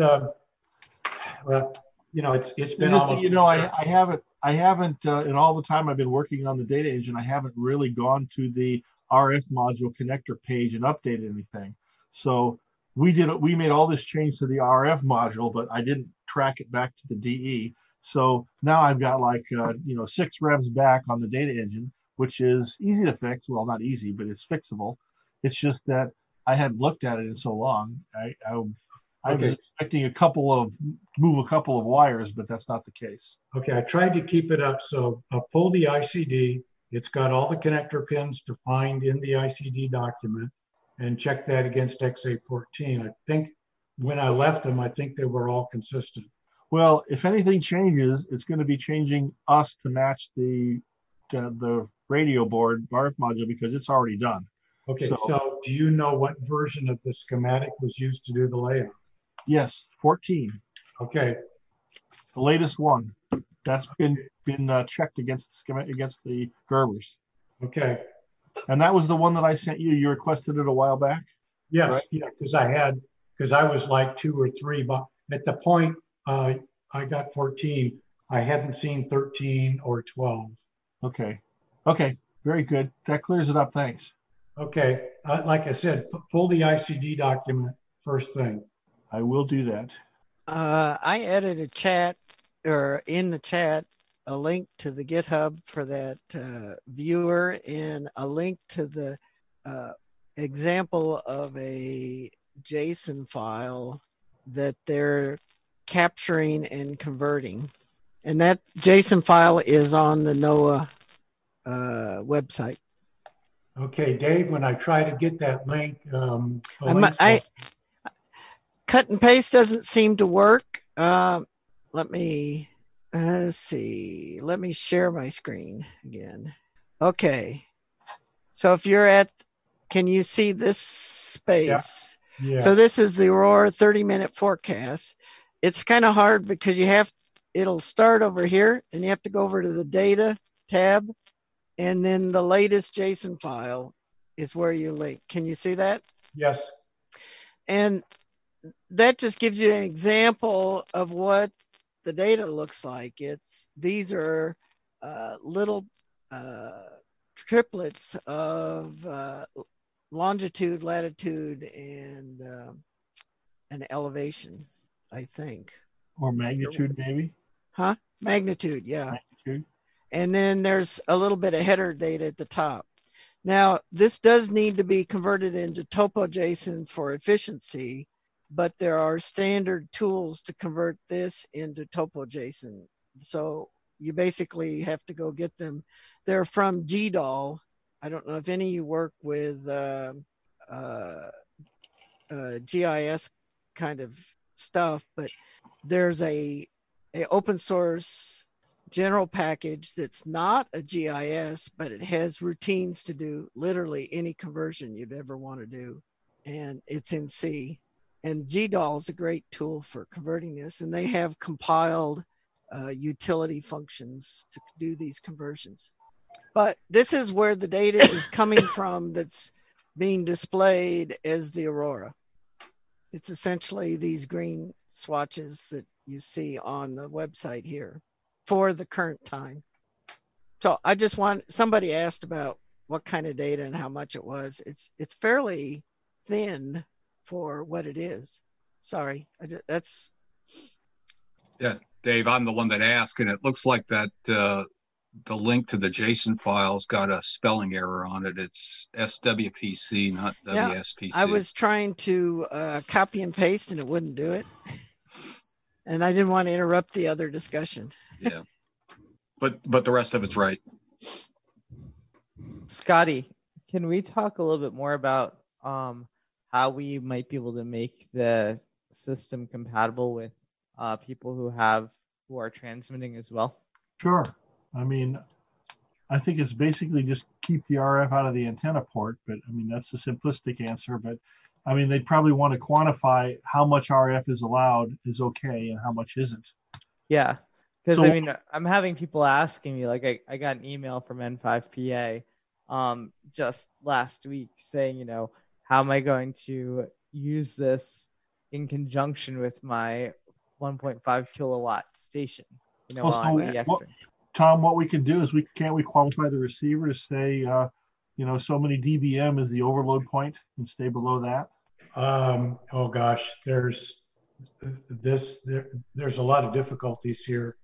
well, you know, it's been just, almost. you know, I haven't in all the time I've been working on the data engine, I haven't really gone to the RF module connector page and updated anything. So we made all this change to the RF module, but I didn't track it back to the DE. So now I've got like 6 revs back on the data engine, which is easy to fix. Well, not easy, but it's fixable. It's just that I hadn't looked at it in so long. I was expecting move a couple of wires, but that's not the case. Okay, I tried to keep it up. So pull the ICD. It's got all the connector pins defined in the ICD document, and check that against XA14. I think when I left them, I think they were all consistent. Well, if anything changes, it's going to be changing us to match the radio board RF module, because it's already done. Okay, so do you know what version of the schematic was used to do the layout? Yes, 14. Okay. The latest one. That's been checked against the schematic, against the Gerbers. Okay. And that was the one that I sent you. You requested it a while back? Yes, right? Yeah, because I was like 2 or 3, but at the point I got 14, I hadn't seen 13 or 12. Okay, very good. That clears it up. Thanks. Okay, like I said, pull the ICD document first thing. I will do that. I added in the chat a link to the GitHub for that viewer, and a link to the example of a JSON file that they're capturing and converting. And that JSON file is on the NOAA website. Okay, Dave, when I try to get that link, cut and paste doesn't seem to work. Let me see. Let me share my screen again. Okay. So if you're can you see this space? Yeah. So this is the Aurora 30-minute forecast. It's kind of hard because it'll start over here, and you have to go over to the data tab, and then the latest JSON file is where you link. Can you see that? Yes. And that just gives you an example of what the data looks like. These are little triplets of longitude, latitude, and an elevation, I think. Or magnitude, maybe? Huh? Magnitude, yeah. Magnitude. And then there's a little bit of header data at the top. Now, this does need to be converted into TopoJSON for efficiency, but there are standard tools to convert this into TopoJSON. So you basically have to go get them. They're from GDAL. I don't know if any of you work with GIS kind of stuff, but there's a open source general package that's not a GIS, but it has routines to do literally any conversion you'd ever want to do. And it's in C. And GDAL is a great tool for converting this. And they have compiled utility functions to do these conversions. But this is where the data is coming from that's being displayed as the Aurora. It's essentially these green swatches that you see on the website here for the current time. So I just somebody asked about what kind of data and how much it was. It's fairly thin for what it is. Sorry, that's. Yeah, Dave, I'm the one that asked, and it looks like that the link to the JSON file's got a spelling error on it. It's SWPC, not WSPC. I was trying to copy and paste, and it wouldn't do it. And I didn't want to interrupt the other discussion. Yeah, but the rest of it's right. Scotty, can we talk a little bit more about how we might be able to make the system compatible with people who are transmitting as well? Sure. I mean, I think it's basically just keep the RF out of the antenna port, but I mean, that's the simplistic answer. But I mean, they'd probably want to quantify how much RF is allowed is okay and how much isn't. Yeah. Because So- I mean, I'm having people asking me, like I got an email from N5PA just last week saying, you know, how am I going to use this in conjunction with my 1.5 kilowatt station? You know, Well, while so I'm what- DXing. Tom, what we can do is we qualify the receiver to say, you know, so many dBm is the overload point and stay below that. Oh gosh, there's a lot of difficulties here.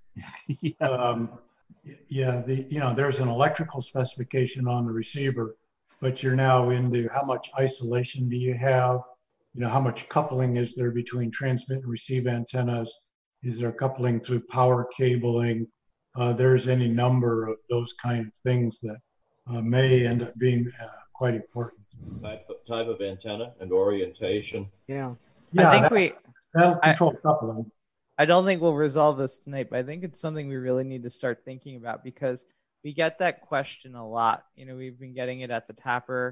Yeah. There's an electrical specification on the receiver, but you're now into how much isolation do you have? You know, how much coupling is there between transmit and receive antennas? Is there coupling through power cabling? There's any number of those kind of things that may end up being quite important. Type of antenna and orientation. Yeah. I think that'll control coupling. I don't think we'll resolve this tonight, but I think it's something we really need to start thinking about because we get that question a lot. You know, we've been getting it at the Tapper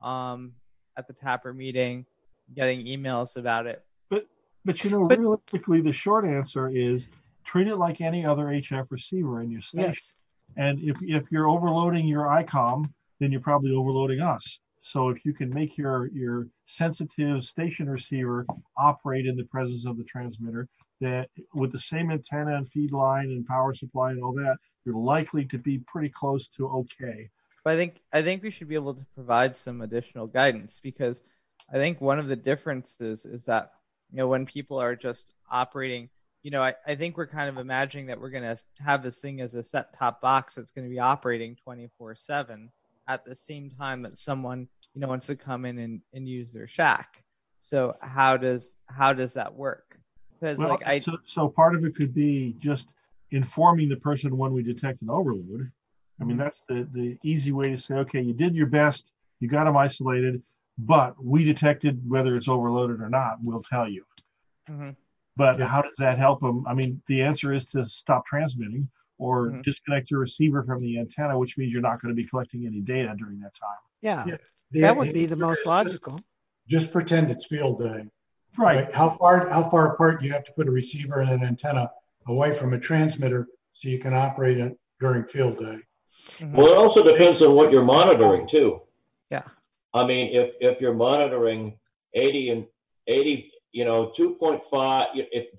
meeting, getting emails about it. But you know, realistically, the short answer is treat it like any other HF receiver in your station. Yes. And if you're overloading your ICOM, then you're probably overloading us. So if you can make your sensitive station receiver operate in the presence of the transmitter, that with the same antenna and feed line and power supply and all that, you're likely to be pretty close to okay. But I think we should be able to provide some additional guidance because I think one of the differences is that, you know, when people are just operating, you know, I think we're kind of imagining that we're going to have this thing as a set-top box that's going to be operating 24/7 at the same time that someone, you know, wants to come in and use their shack. So how does that work? Because Well, so part of it could be just informing the person when we detect an overload. I mean, that's the easy way to say, okay, you did your best, you got them isolated, but we detected whether it's overloaded or not, we'll tell you. Mhm. But how does that help them? I mean, the answer is to stop transmitting or disconnect your receiver from the antenna, which means you're not going to be collecting any data during that time. Yeah. That would be the most logical. Just pretend it's field day. Right. How far apart do you have to put a receiver and an antenna away from a transmitter so you can operate it during field day? Well, it also depends on what you're monitoring too. Yeah. I mean, if you're monitoring 80, you know, 2.5, if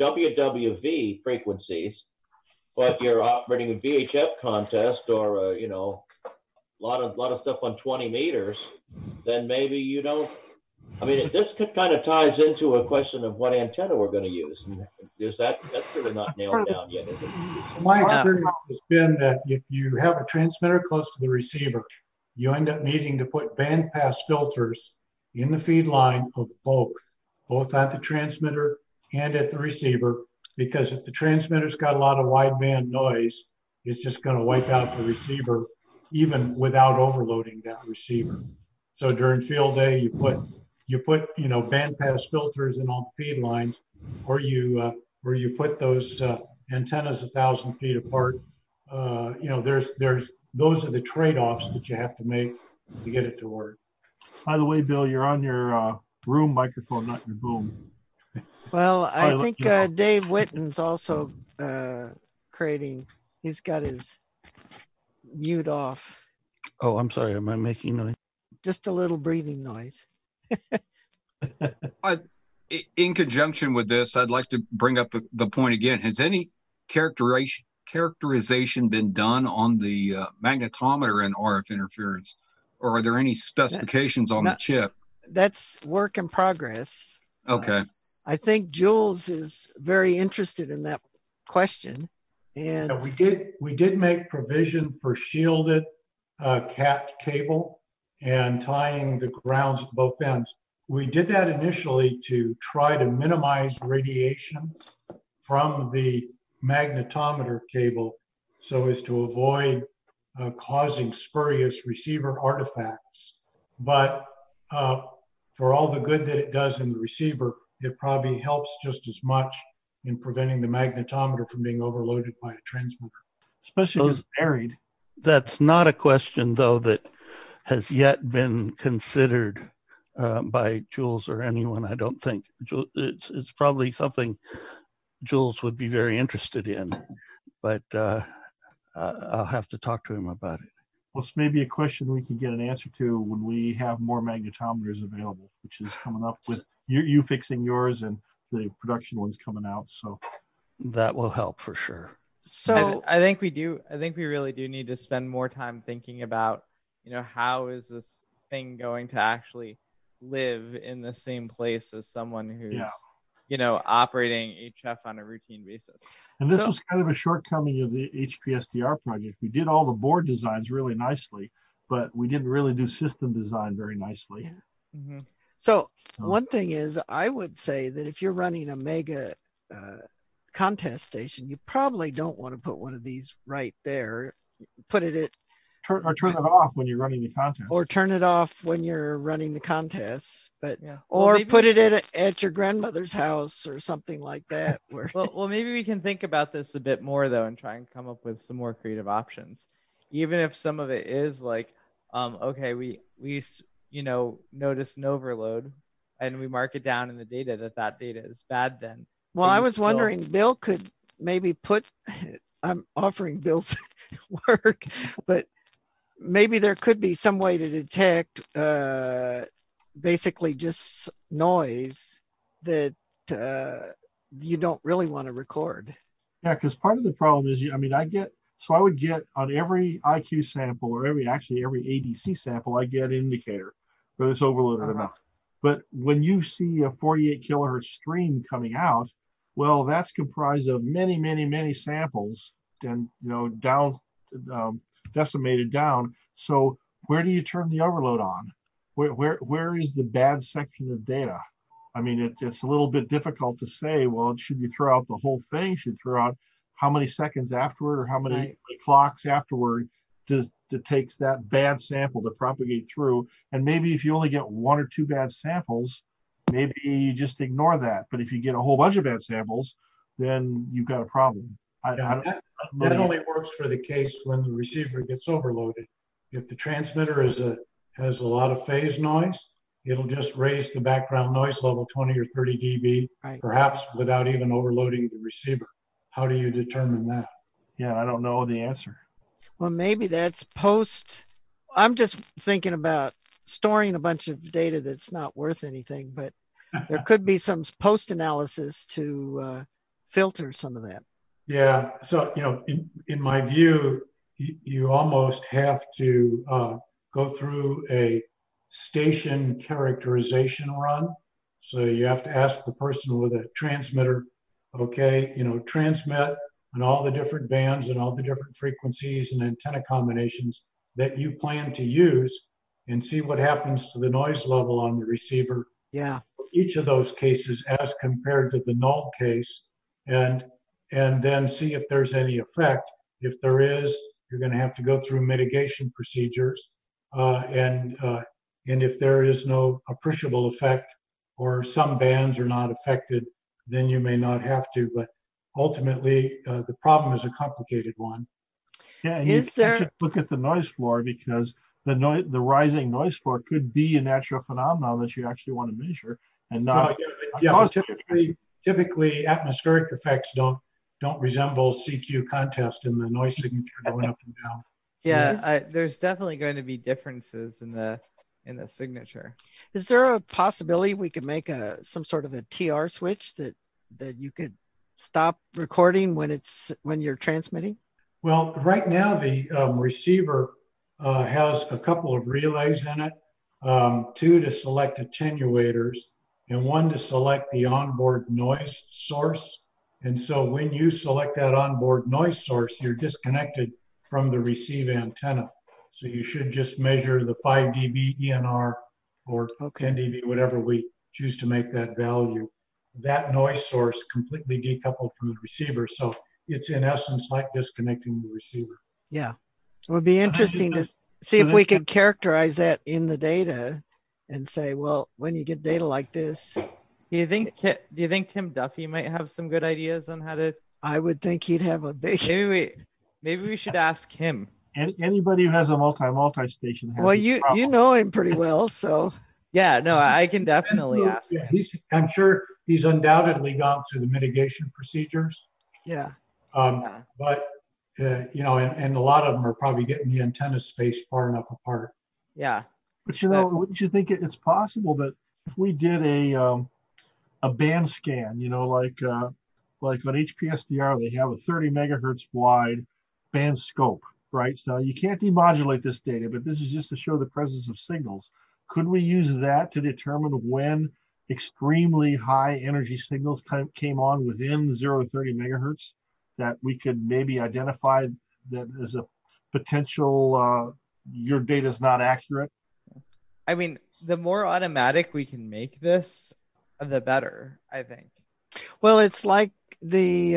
WWV frequencies, but you're operating a VHF contest or you know, a lot of stuff on 20 meters, then maybe you don't. I mean, this kind of ties into a question of what antenna we're going to use. And that's really not nailed down yet, is it? My experience has been that if you have a transmitter close to the receiver, you end up needing to put bandpass filters in the feed line of both at the transmitter and at the receiver, because if the transmitter's got a lot of wideband noise, it's just going to wipe out the receiver, even without overloading that receiver. So during field day, you put you know, bandpass filters in all the feed lines, or you put those antennas 1,000 feet apart. You know, those are the trade-offs that you have to make to get it to work. By the way, Bill, you're on your room microphone, not your boom. Well, I Sorry, think Dave Witten's also creating. He's got his mute off. Oh, I'm sorry. Am I making noise? Just a little breathing noise. In conjunction with this, I'd like to bring up the point again. Has any characterization been done on the magnetometer and RF interference, or are there any specifications on the chip? That's work in progress. Okay. I think Jules is very interested in that question, and we did make provision for shielded cat cable and tying the grounds at both ends. We did that initially to try to minimize radiation from the magnetometer cable so as to avoid causing spurious receiver artifacts. But for all the good that it does in the receiver, it probably helps just as much in preventing the magnetometer from being overloaded by a transmitter. Especially if it's buried. That's not a question, though, that has yet been considered by Jules or anyone, I don't think. It's probably something Jules would be very interested in, but I'll have to talk to him about it. Well, it's maybe a question we can get an answer to when we have more magnetometers available, which is coming up with you fixing yours and the production ones coming out. So that will help for sure. So I think we do. I think we really do need to spend more time thinking about, how is this thing going to actually live in the same place as someone who's, operating HF on a routine basis. And this was kind of a shortcoming of the HPSDR project. We did all the board designs really nicely, but we didn't really do system design very nicely. Mm-hmm. So one thing is, I would say that if you're running a mega contest station, you probably don't want to put one of these right there. Put it at turn it off when you're running the contest, or turn it off when you're running the contest. But Well, maybe put it at your grandmother's house or something like that. Where well, maybe we can think about this a bit more though, and try and come up with some more creative options. Even if some of it is like, okay, we notice an overload, and we mark it down in the data that data is bad. Then well, I was wondering, Bill could maybe put. I'm offering Bill's work, but maybe there could be some way to detect basically just noise that you don't really want to record. Yeah, because part of the problem is, I would get on every IQ sample or every ADC sample, I get an indicator whether it's overloaded or not. But when you see a 48 kilohertz stream coming out, well, that's comprised of many, many, many samples and, decimated down. So where do you turn the overload on? Where is the bad section of data? It's a little bit difficult to say, well, should you throw out the whole thing? Should you throw out how many seconds afterward or how many clocks afterward it takes that bad sample to propagate through? And maybe if you only get one or two bad samples, maybe you just ignore that. But if you get a whole bunch of bad samples, then you've got a problem. That only works for the case when the receiver gets overloaded. If the transmitter has a lot of phase noise, it'll just raise the background noise level 20 or 30 dB, perhaps without even overloading the receiver. How do you determine that? Yeah, I don't know the answer. Well, maybe that's post. I'm just thinking about storing a bunch of data that's not worth anything, but there could be some post analysis to filter some of that. Yeah. So, in my view, you almost have to go through a station characterization run. So you have to ask the person with a transmitter, okay, transmit on all the different bands and all the different frequencies and antenna combinations that you plan to use, and see what happens to the noise level on the receiver. Yeah. Each of those cases as compared to the null case, and then see if there's any effect. If there is, you're going to have to go through mitigation procedures, and if there is no appreciable effect or some bands are not affected, then you may not have to. But ultimately, the problem is a complicated one. Yeah, and you can't look at the noise floor, because the rising noise floor could be a natural phenomenon that you actually want to measure, and not. But typically, atmospheric effects don't resemble CQ contest in the noise signature going up and down. Yeah, there's definitely going to be differences in the in the signature. Is there a possibility we could make some sort of a TR switch that you could stop recording when you're transmitting? Well, right now the receiver has a couple of relays in it, 2 to select attenuators and 1 to select the onboard noise source. And so when you select that onboard noise source, you're disconnected from the receive antenna. So you should just measure the 5 dB ENR or 10 dB, whatever we choose to make that value. That noise source completely decoupled from the receiver. So it's in essence like disconnecting the receiver. Yeah. It would be interesting to see if we could characterize that in the data and say, well, when you get data like this. Do you think Tim Duffy might have some good ideas on how to? I would think he'd have a big. Maybe we should ask him. Anybody who has a multi-station. Well, you know him pretty well, so. Yeah, no, I can definitely ask. Yeah, I'm sure he's undoubtedly gone through the mitigation procedures. Yeah. But you know, and a lot of them are probably getting the antenna spaced far enough apart. Yeah. But you know, wouldn't you think it's possible that if we did a band scan, you know, like on HPSDR, they have a 30 megahertz wide band scope, right? So you can't demodulate this data, but this is just to show the presence of signals. Could we use that to determine when extremely high energy signals came on within 0 to 30 megahertz, that we could maybe identify that as a potential your data is not accurate? I mean, the more automatic we can make this, the better, I think. Well, it's like the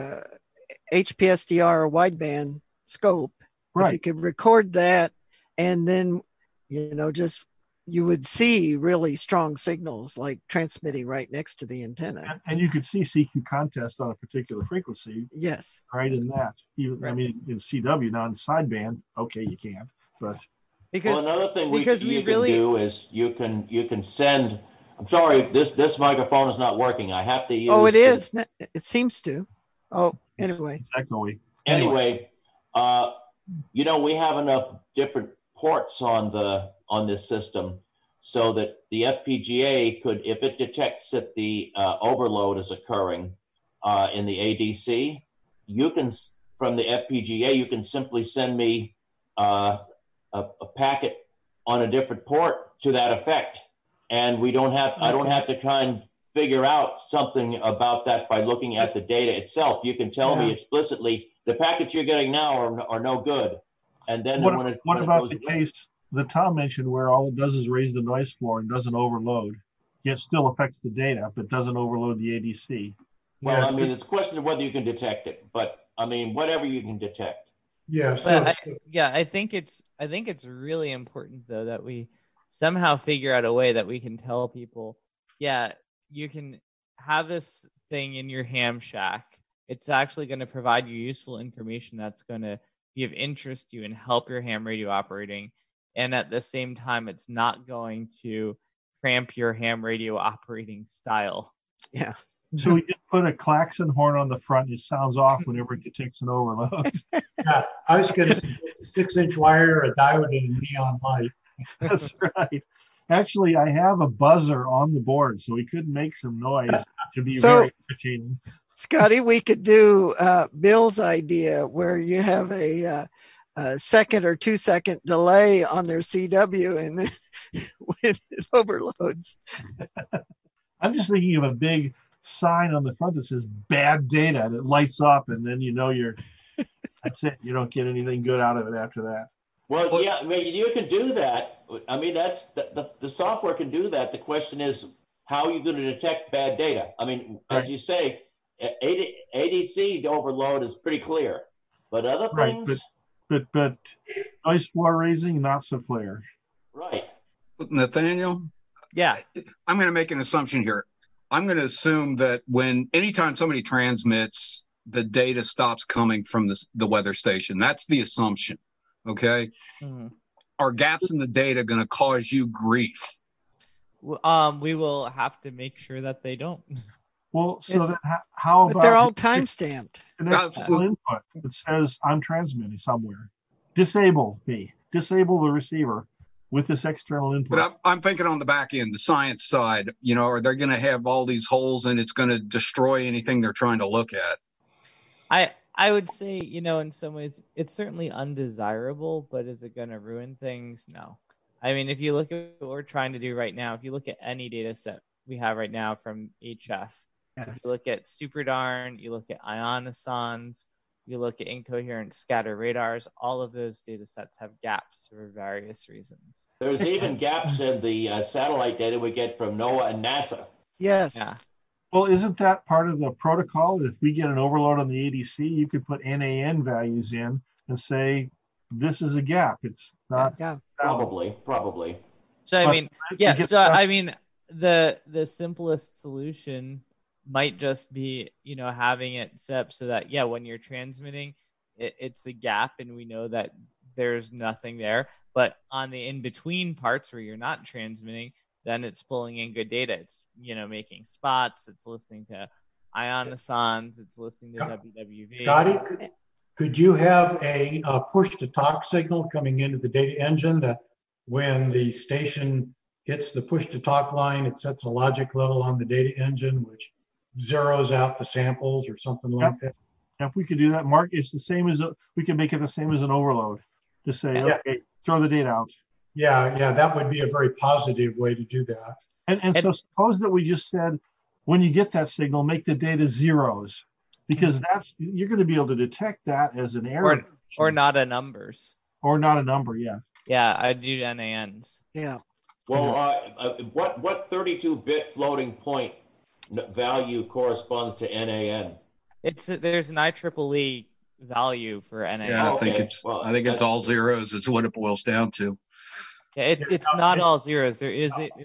HPSDR wideband scope. Right. If you could record that, and then, you know, just you would see really strong signals like transmitting right next to the antenna. And you could see CQ contest on a particular frequency. Yes. Right in that. Even, I mean, in CW, not in sideband, okay, you can't. But well, another thing you can do is you can send. I'm sorry, this microphone is not working. I have to use. Oh, it is. It seems to. Oh, anyway. Exactly. Anyway, you know, we have enough different ports on this system so that the FPGA could, if it detects that the overload is occurring in the ADC, you can, from the FPGA, you can simply send me a packet on a different port to that effect. And we don't have, I don't have to try and figure out something about that by looking at the data itself. You can tell me explicitly, the packets you're getting now are no good. And then what about the case that Tom mentioned where all it does is raise the noise floor and doesn't overload, yet still affects the data, but doesn't overload the ADC? Well, I mean, it's a question of whether you can detect it, but I mean, whatever you can detect. Yeah. I think it's really important though that we somehow figure out a way that we can tell people, yeah, you can have this thing in your ham shack. It's actually going to provide you useful information that's going to be of interest to you and help your ham radio operating. And at the same time, it's not going to cramp your ham radio operating style. Yeah. So we just put a klaxon horn on the front. It sounds off whenever it detects an overload. Yeah, I was going to say 6-inch wire, a diode, and a neon light. That's right. Actually, I have a buzzer on the board, so we could make some noise to be very entertaining. Scotty, we could do Bill's idea where you have a second or 2 second delay on their CW and then when it overloads. I'm just thinking of a big sign on the front that says bad data and it lights up, and then you know that's it. You don't get anything good out of it after that. Well, yeah, I mean, you can do that. I mean, that's the software can do that. The question is how are you going to detect bad data? I mean, as you say, ADC overload is pretty clear, but other things. But noise floor raising, not so clear. Right. Nathaniel? Yeah. I'm going to make an assumption here. I'm going to assume that anytime somebody transmits, the data stops coming from the weather station. That's the assumption. Okay. Mm-hmm. Are gaps in the data going to cause you grief? We will have to make sure that they don't. Well, so then how about? But they're all time stamped. An external input that says I'm transmitting somewhere. Disable the receiver, with this external input. But I'm thinking on the back end, the science side, are they going to have all these holes and it's going to destroy anything they're trying to look at? I would say, in some ways, it's certainly undesirable, but is it going to ruin things? No. I mean, if you look at what we're trying to do right now, if you look at any data set we have right now from HF, Yes. you look at SuperDARN, you look at ionosons, you look at incoherent scatter radars, all of those data sets have gaps for various reasons. There's even gaps in the satellite data we get from NOAA and NASA. Yes. Yeah. Well, isn't that part of the protocol? If we get an overload on the ADC, you could put NAN values in and say, this is a gap. It's not. Yeah. Probably. So, But I mean, yeah. So, I mean, the simplest solution might just be, having it set up so that, when you're transmitting, it's a gap and we know that there's nothing there. But on the in-between parts where you're not transmitting, then it's pulling in good data. It's, making spots. It's listening to ionosons. It's listening to WWV. Scotty, could you have a push-to-talk signal coming into the data engine that when the station hits the push-to-talk line, it sets a logic level on the data engine, which zeroes out the samples or something like that? If we could do that, Mark, it's the same as we can make it the same as an overload. Just say, okay, throw the data out. Yeah, that would be a very positive way to do that. And so suppose that we just said, when you get that signal, make the data zeros, because you're going to be able to detect that as an error. Or not a numbers. Or not a number, yeah. Yeah, I do NANs. Yeah. Well, what 32-bit floating point value corresponds to NAN? There's an IEEE value for NAN. Yeah, I think it's all zeros is what it boils down to. Yeah, it's not all zeros. There is an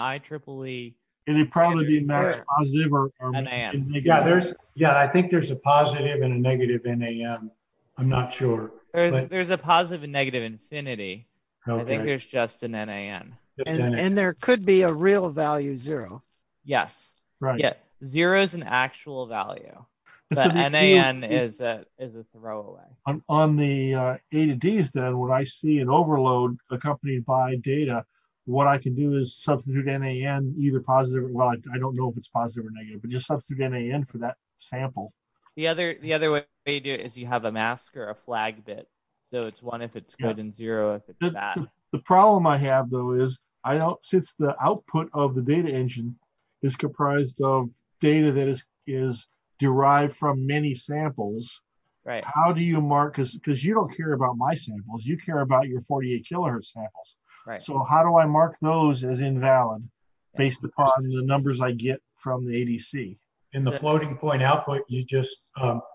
IEEE. It'd probably be max positive or NAN. Negative. I think there's a positive and a negative NAN. I'm not sure. There's a positive and negative infinity. Okay. I think there's just an NAN. And there could be a real value 0. Yes. Right. Yeah. 0 is an actual value. And But so the NAN deal is a throwaway. On the A to Ds, then, when I see an overload accompanied by data, what I can do is substitute NAN either positive. Well, I don't know if it's positive or negative, but just substitute NAN for that sample. The other way you do it is you have a mask or a flag bit. So it's 1 if it's good and 0 if it's bad. The problem I have though is since the output of the data engine is comprised of data that is derived from many samples. Right. How do you mark? Because you don't care about my samples, you care about your 48 kilohertz samples. Right. So how do I mark those as invalid based upon the numbers I get from the ADC? In the floating point output, you just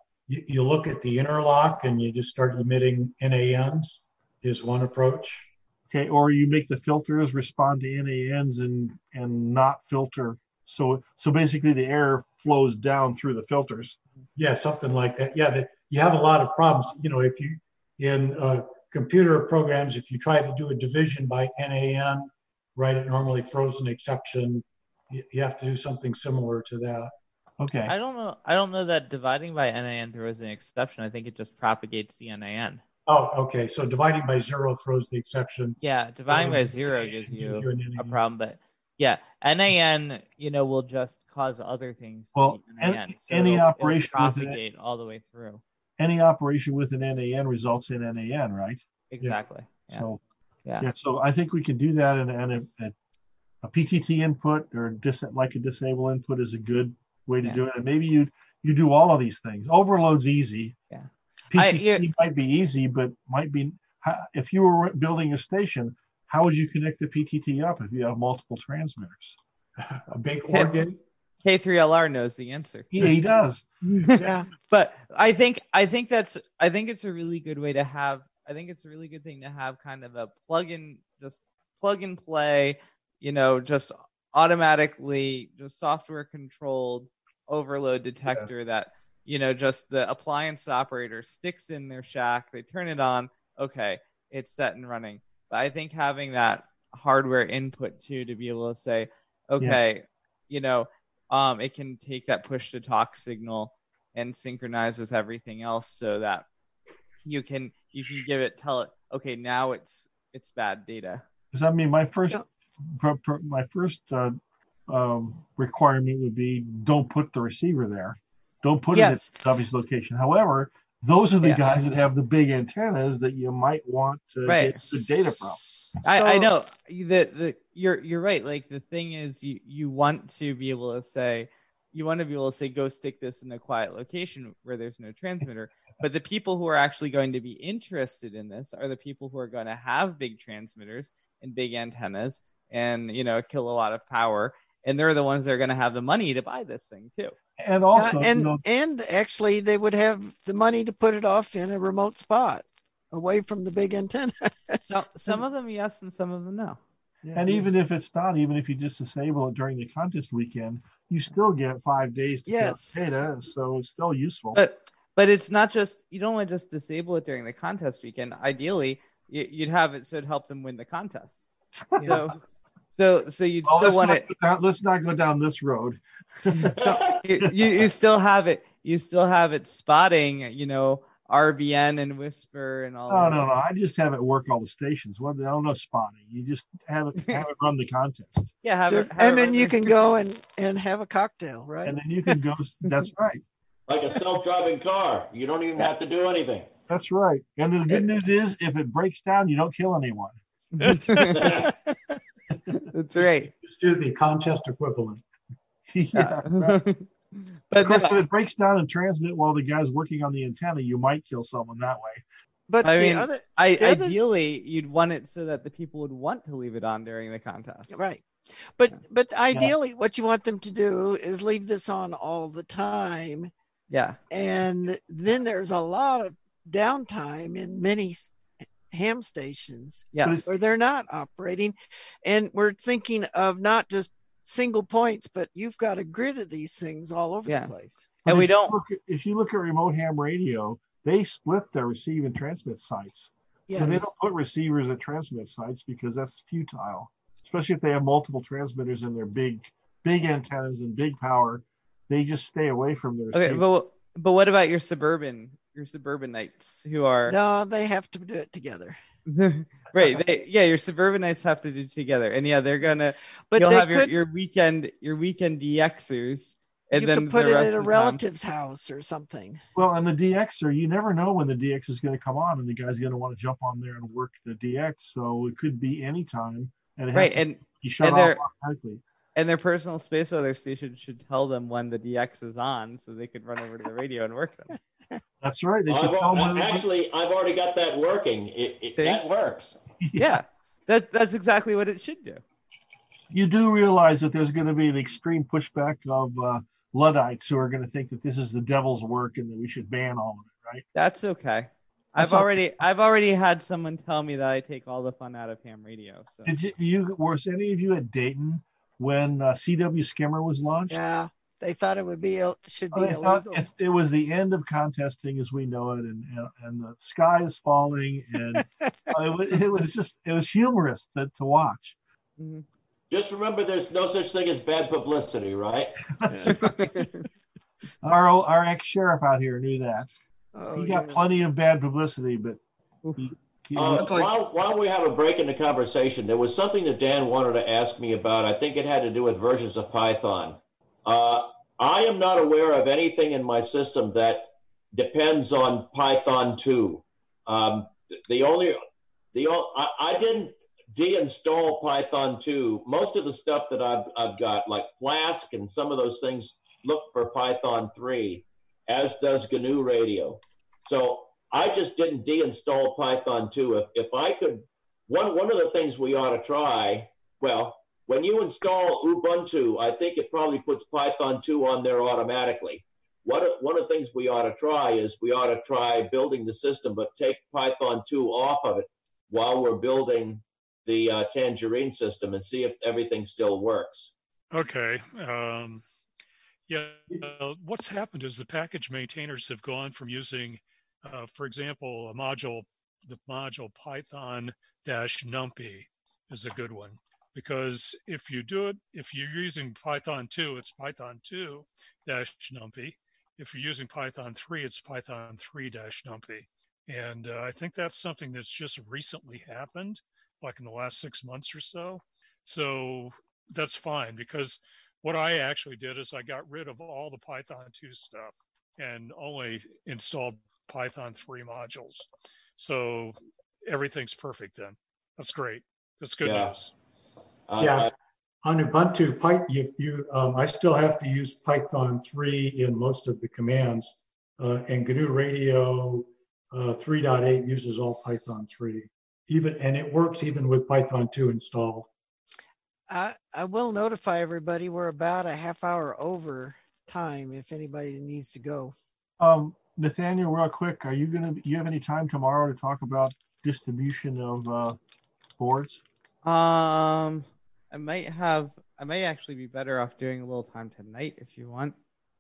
you look at the interlock and you just start emitting NANs is one approach. Okay, or you make the filters respond to NANs and not filter. So basically the error flows down through the filters. Yeah, something like that. Yeah, you have a lot of problems. If you in computer programs, if you try to do a division by NAN, right, it normally throws an exception. You have to do something similar to that. Okay. I don't know that dividing by NAN throws an exception. I think it just propagates the NAN. Oh, okay. So dividing by 0 throws the exception. Yeah, dividing by 0 gives you a problem, but yeah, NAN, will just cause other things to be NAN. So any operation it'll propagate all the way through. Any operation with an NAN results in NAN, right? Exactly. Yeah. So yeah. So I think we can do that, and a PTT input or like a disable input is a good way to do it. And maybe you do all of these things. Overload's easy. Yeah. PTT might be easy, but might be if you were building a station, how would you connect the PTT up if you have multiple transmitters? A big organ. K3LR knows the answer. Yeah, he does. Yeah. But I think it's a really good way to have. I think it's a really good thing to have kind of a plug and play, just automatically just software controlled overload detector that, just the appliance operator sticks in their shack, they turn it on, okay, it's set and running. But I think having that hardware input too, to be able to say, okay, it can take that push to talk signal and synchronize with everything else so that you can tell it, okay, now it's bad data. Because I mean, my first requirement would be don't put the receiver there. Don't put it at the obvious location. However, those are the guys that have the big antennas that you might want to get good data from. I know that you're right. Like the thing is, you want to be able to say, go stick this in a quiet location where there's no transmitter. But the people who are actually going to be interested in this are the people who are going to have big transmitters and big antennas and a kilowatt of power, and they're the ones that are going to have the money to buy this thing too. And also, and actually, they would have the money to put it off in a remote spot, away from the big antenna. So some of them yes, and some of them no. And even if it's not, even if you just disable it during the contest weekend, you still get 5 days to get data, so it's still useful. But it's not just, you don't want to just disable it during the contest weekend. Ideally, you'd have it so it helped them win the contest. So you'd still want it. Let's not go down this road. So you still have it. You still have it spotting, RBN and Whisper and all. No. I just have it work all the stations. I don't know spotting. You just have it run the contest. Yeah, and then you can go and have a cocktail, right? And then you can go. That's right. Like a self-driving car. You don't even have to do anything. That's right. And the good news is, if it breaks down, you don't kill anyone. That's right. Just do the contest equivalent. Yeah. Right. But if it breaks down and transmit while the guy's working on the antenna, you might kill someone that way. But ideally, you'd want it so that the people would want to leave it on during the contest. Right. But ideally, what you want them to do is leave this on all the time. Yeah. And then there's a lot of downtime in many ham stations where they're not operating. And we're thinking of not just single points, but you've got a grid of these things all over the place. And we don't. If you look at remote ham radio, they split their receive and transmit sites. So they don't put receivers at transmit sites because that's futile, especially if they have multiple transmitters and they're big antennas and big power. They just stay away from the receiver. Okay, but what about your suburbanites who are? No, they have to do it together. Right. Your suburbanites have to do it together, and they're gonna. But you'll have your weekend DXers, and then could put it at a relative's house or something. Well, and the DXer, you never know when the DX is going to come on, and the guy's going to want to jump on there and work the DX. So it could be any time, and you shut off automatically. And their personal space weather station should tell them when the DX is on, so they could run over to the radio and work them. That's right. They should I've already got that working. That works. Yeah, that's exactly what it should do. You do realize that there's going to be an extreme pushback of Luddites who are going to think that this is the devil's work and that we should ban all of it, right? That's okay. I've already had someone tell me that I take all the fun out of ham radio. So was any of you at Dayton when CW Skimmer was launched? Yeah, they thought it would be illegal. It was the end of contesting as we know it, and the sky is falling, and it was humorous to watch. Mm-hmm. Just remember, there's no such thing as bad publicity, right? Our ex-sheriff out here knew that. He got plenty of bad publicity, but. While we have a break in the conversation, there was something that Dan wanted to ask me about. I think it had to do with versions of Python. I am not aware of anything in my system that depends on Python 2. I didn't deinstall Python 2. Most of the stuff that I've got, like Flask and some of those things, look for Python 3, as does GNU Radio. So I just didn't deinstall Python 2. If I could, one of the things we ought to try, well, when you install Ubuntu, I think it probably puts Python 2 on there automatically. One of the things we ought to try is building the system, but take Python 2 off of it while we're building the Tangerine system and see if everything still works. Okay. What's happened is the package maintainers have gone from using for example, the module Python-NumPy is a good one, because if you're using Python 2, it's Python 2-NumPy. If you're using Python 3, it's Python 3-NumPy. And I think that's something that's just recently happened. like in the last 6 months or so. So that's fine, because what I actually did is I got rid of all the Python 2 stuff and only installed Python 3 modules. So everything's perfect then. That's great. That's good news. Yeah, on Ubuntu, I still have to use Python 3 in most of the commands, and GNU Radio 3.8 uses all Python 3, and it works even with Python 2 installed. I will notify everybody we're about a half hour over time if anybody needs to go. Nathaniel, real quick, you have any time tomorrow to talk about distribution of boards? I might actually be better off doing a little time tonight if you want.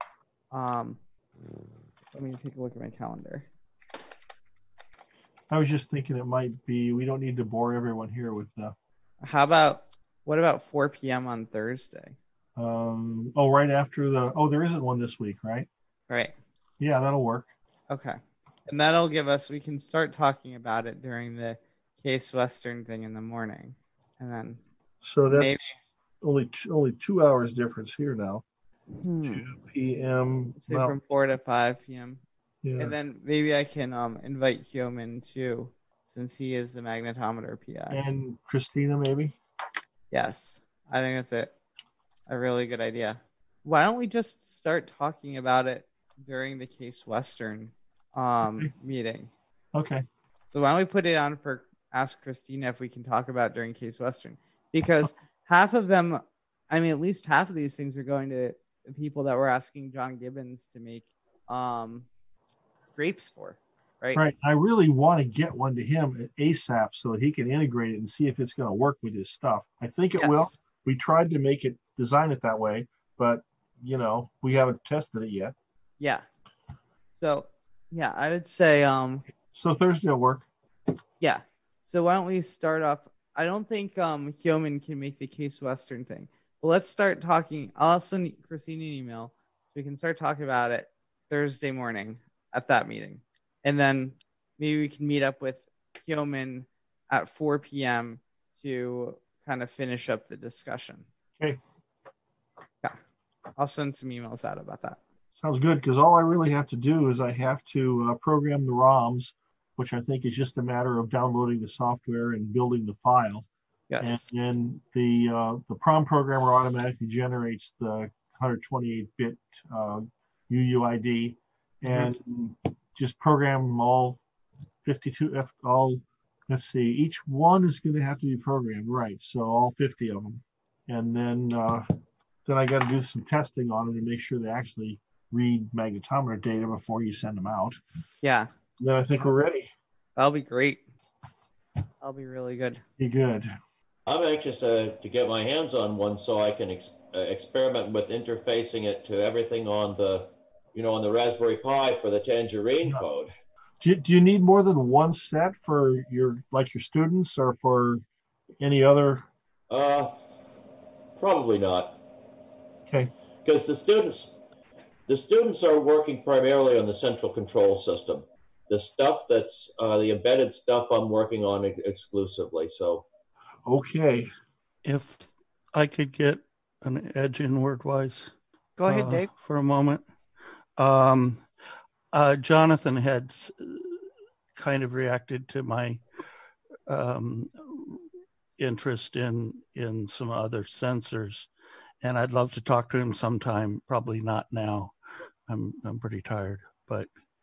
Let me take a look at my calendar. I was just thinking it might be, we don't need to bore everyone here with the. What about 4 p.m. on Thursday? Right after there isn't one this week, right? Right. Yeah, that'll work. Okay. And that'll give us, we can start talking about it during the Case Western thing in the morning. And then so that's maybe only 2 hours difference here now. 2 p.m. So from 4 to 5 p.m. Yeah. And then maybe I can invite Hyomin too, since he is the magnetometer PI. And Christina, maybe? Yes, I think that's a really good idea. Why don't we just start talking about it during the Case Western meeting? Okay. So why don't we put it on for Ask Christina if we can talk about it during Case Western? Because half of them, at least half of these things are going to the people that were asking John Gibbons to make grapes for, right? Right. I really want to get one to him ASAP so he can integrate it and see if it's going to work with his stuff. I think it will. We tried to design it that way, but we haven't tested it yet. Yeah. So yeah, I would say so Thursday will work. Yeah. So why don't we start up? I don't think Hyomin can make the Case Western thing. But let's start talking. I'll send Christina an email so we can start talking about it Thursday morning at that meeting. And then maybe we can meet up with Hyomin at 4 p.m. to kind of finish up the discussion. Okay. Yeah. I'll send some emails out about that. Sounds good, because all I really have to do is I have to program the ROMs, which I think is just a matter of downloading the software and building the file. Yes. And then the PROM programmer automatically generates the 128-bit UUID and just program them all 52 let's see, each one is going to have to be programmed, right? So all 50 of them. And then I got to do some testing on them to make sure they actually read magnetometer data before you send them out. Yeah. Then I think we're ready. That'll be great. That'll be really good. Be good. I'm anxious to get my hands on one so I can experiment with interfacing it to everything on the Raspberry Pi for the Tangerine code. Do you need more than one set for your students or for any other? Probably not. Okay. Because the students are working primarily on the central control system. The stuff that's the embedded stuff I'm working on exclusively. So. Okay. If I could get an edge in word-wise. Go ahead, Dave. For a moment. Jonathan had kind of reacted to my interest in some other sensors, and I'd love to talk to him sometime. Probably not now. I'm pretty tired, but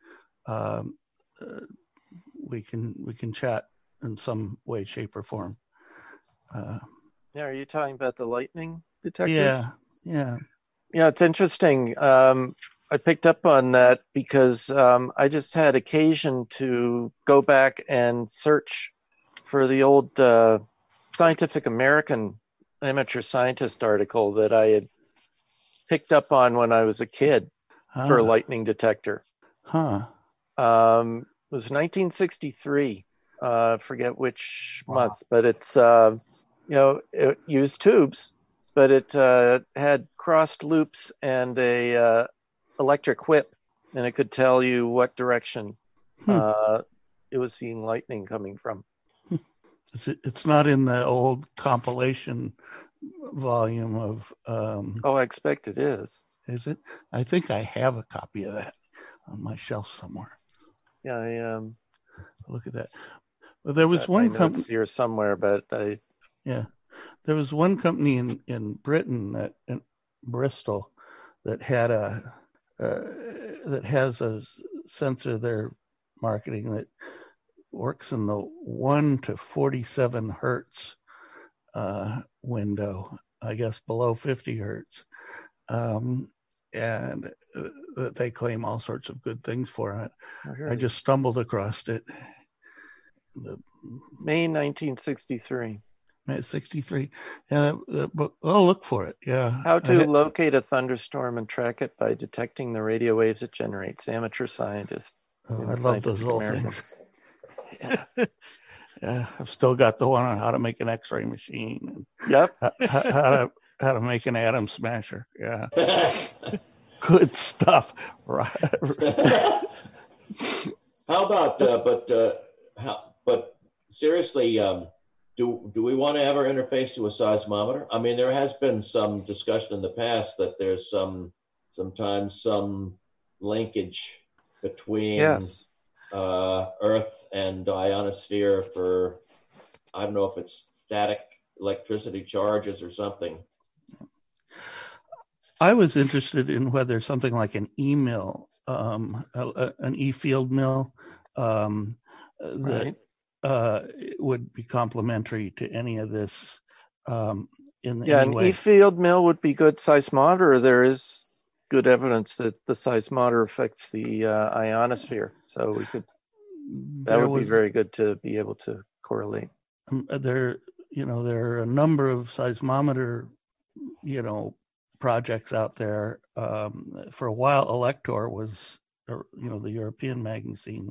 we can chat in some way, shape, or form. Are you talking about the lightning detector? Yeah. It's interesting. I picked up on that because I just had occasion to go back and search for the old Scientific American amateur scientist article that I had picked up on when I was a kid for a lightning detector. It was 1963. Forget which month, but it's it used tubes, but it had crossed loops and a electric whip, and it could tell you what direction it was seeing lightning coming from. It's not in the old compilation volume of. Oh, I expect it is. Is it? I think I have a copy of that on my shelf somewhere. Yeah, I look at that. Well, there was one company here somewhere, but there was one company in Britain in Bristol that had that has a sensor they're marketing that works in the 1 to 47 hertz window, I guess below 50 hertz. And they claim all sorts of good things for it. I just stumbled across it. May 1963. May 63. Yeah, but I'll look for it. Yeah. How to locate a thunderstorm and track it by detecting the radio waves it generates. Amateur scientist. I love those little things. Yeah, I've still got the one on how to make an X-ray machine. Yep. How to make an atom smasher. Yeah. Good stuff. Right. How about but seriously, do we want to ever interface to a seismometer? I mean, there has been some discussion in the past that there's sometimes some linkage between Earth and ionosphere for, I don't know if it's static electricity charges or something. I was interested in whether something like an e-mill, an e-field mill, that would be complementary to any of this. In any way. An e-field mill would be good seismometer. There is good evidence that the seismometer affects the ionosphere, so we could. That would be very good to be able to correlate. There are a number of seismometer, projects out there. For a while, Elector was, the European magazine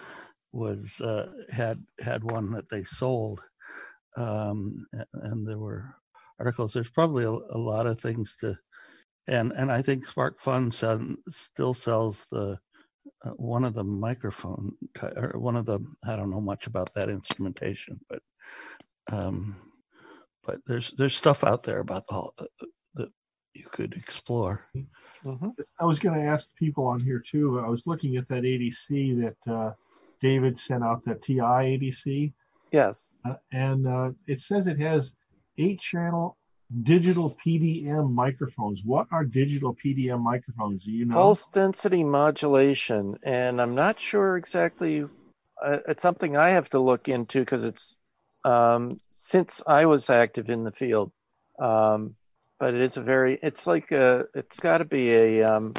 had one that they sold, and there were articles. There's probably a lot of things to, and I think Spark Fun still sells the one of the microphone or one of the, I don't know much about that instrumentation, but there's stuff out there about that you could explore. Mm-hmm. I was going to ask people on here too. I was looking at that ADC that David sent out, that TI ADC. Yes. And it says it has 8-channel digital PDM microphones. What are digital PDM microphones? Do you know? Pulse density modulation. And I'm not sure exactly. It's something I have to look into because it's since I was active in the field. But it's it's got to be a,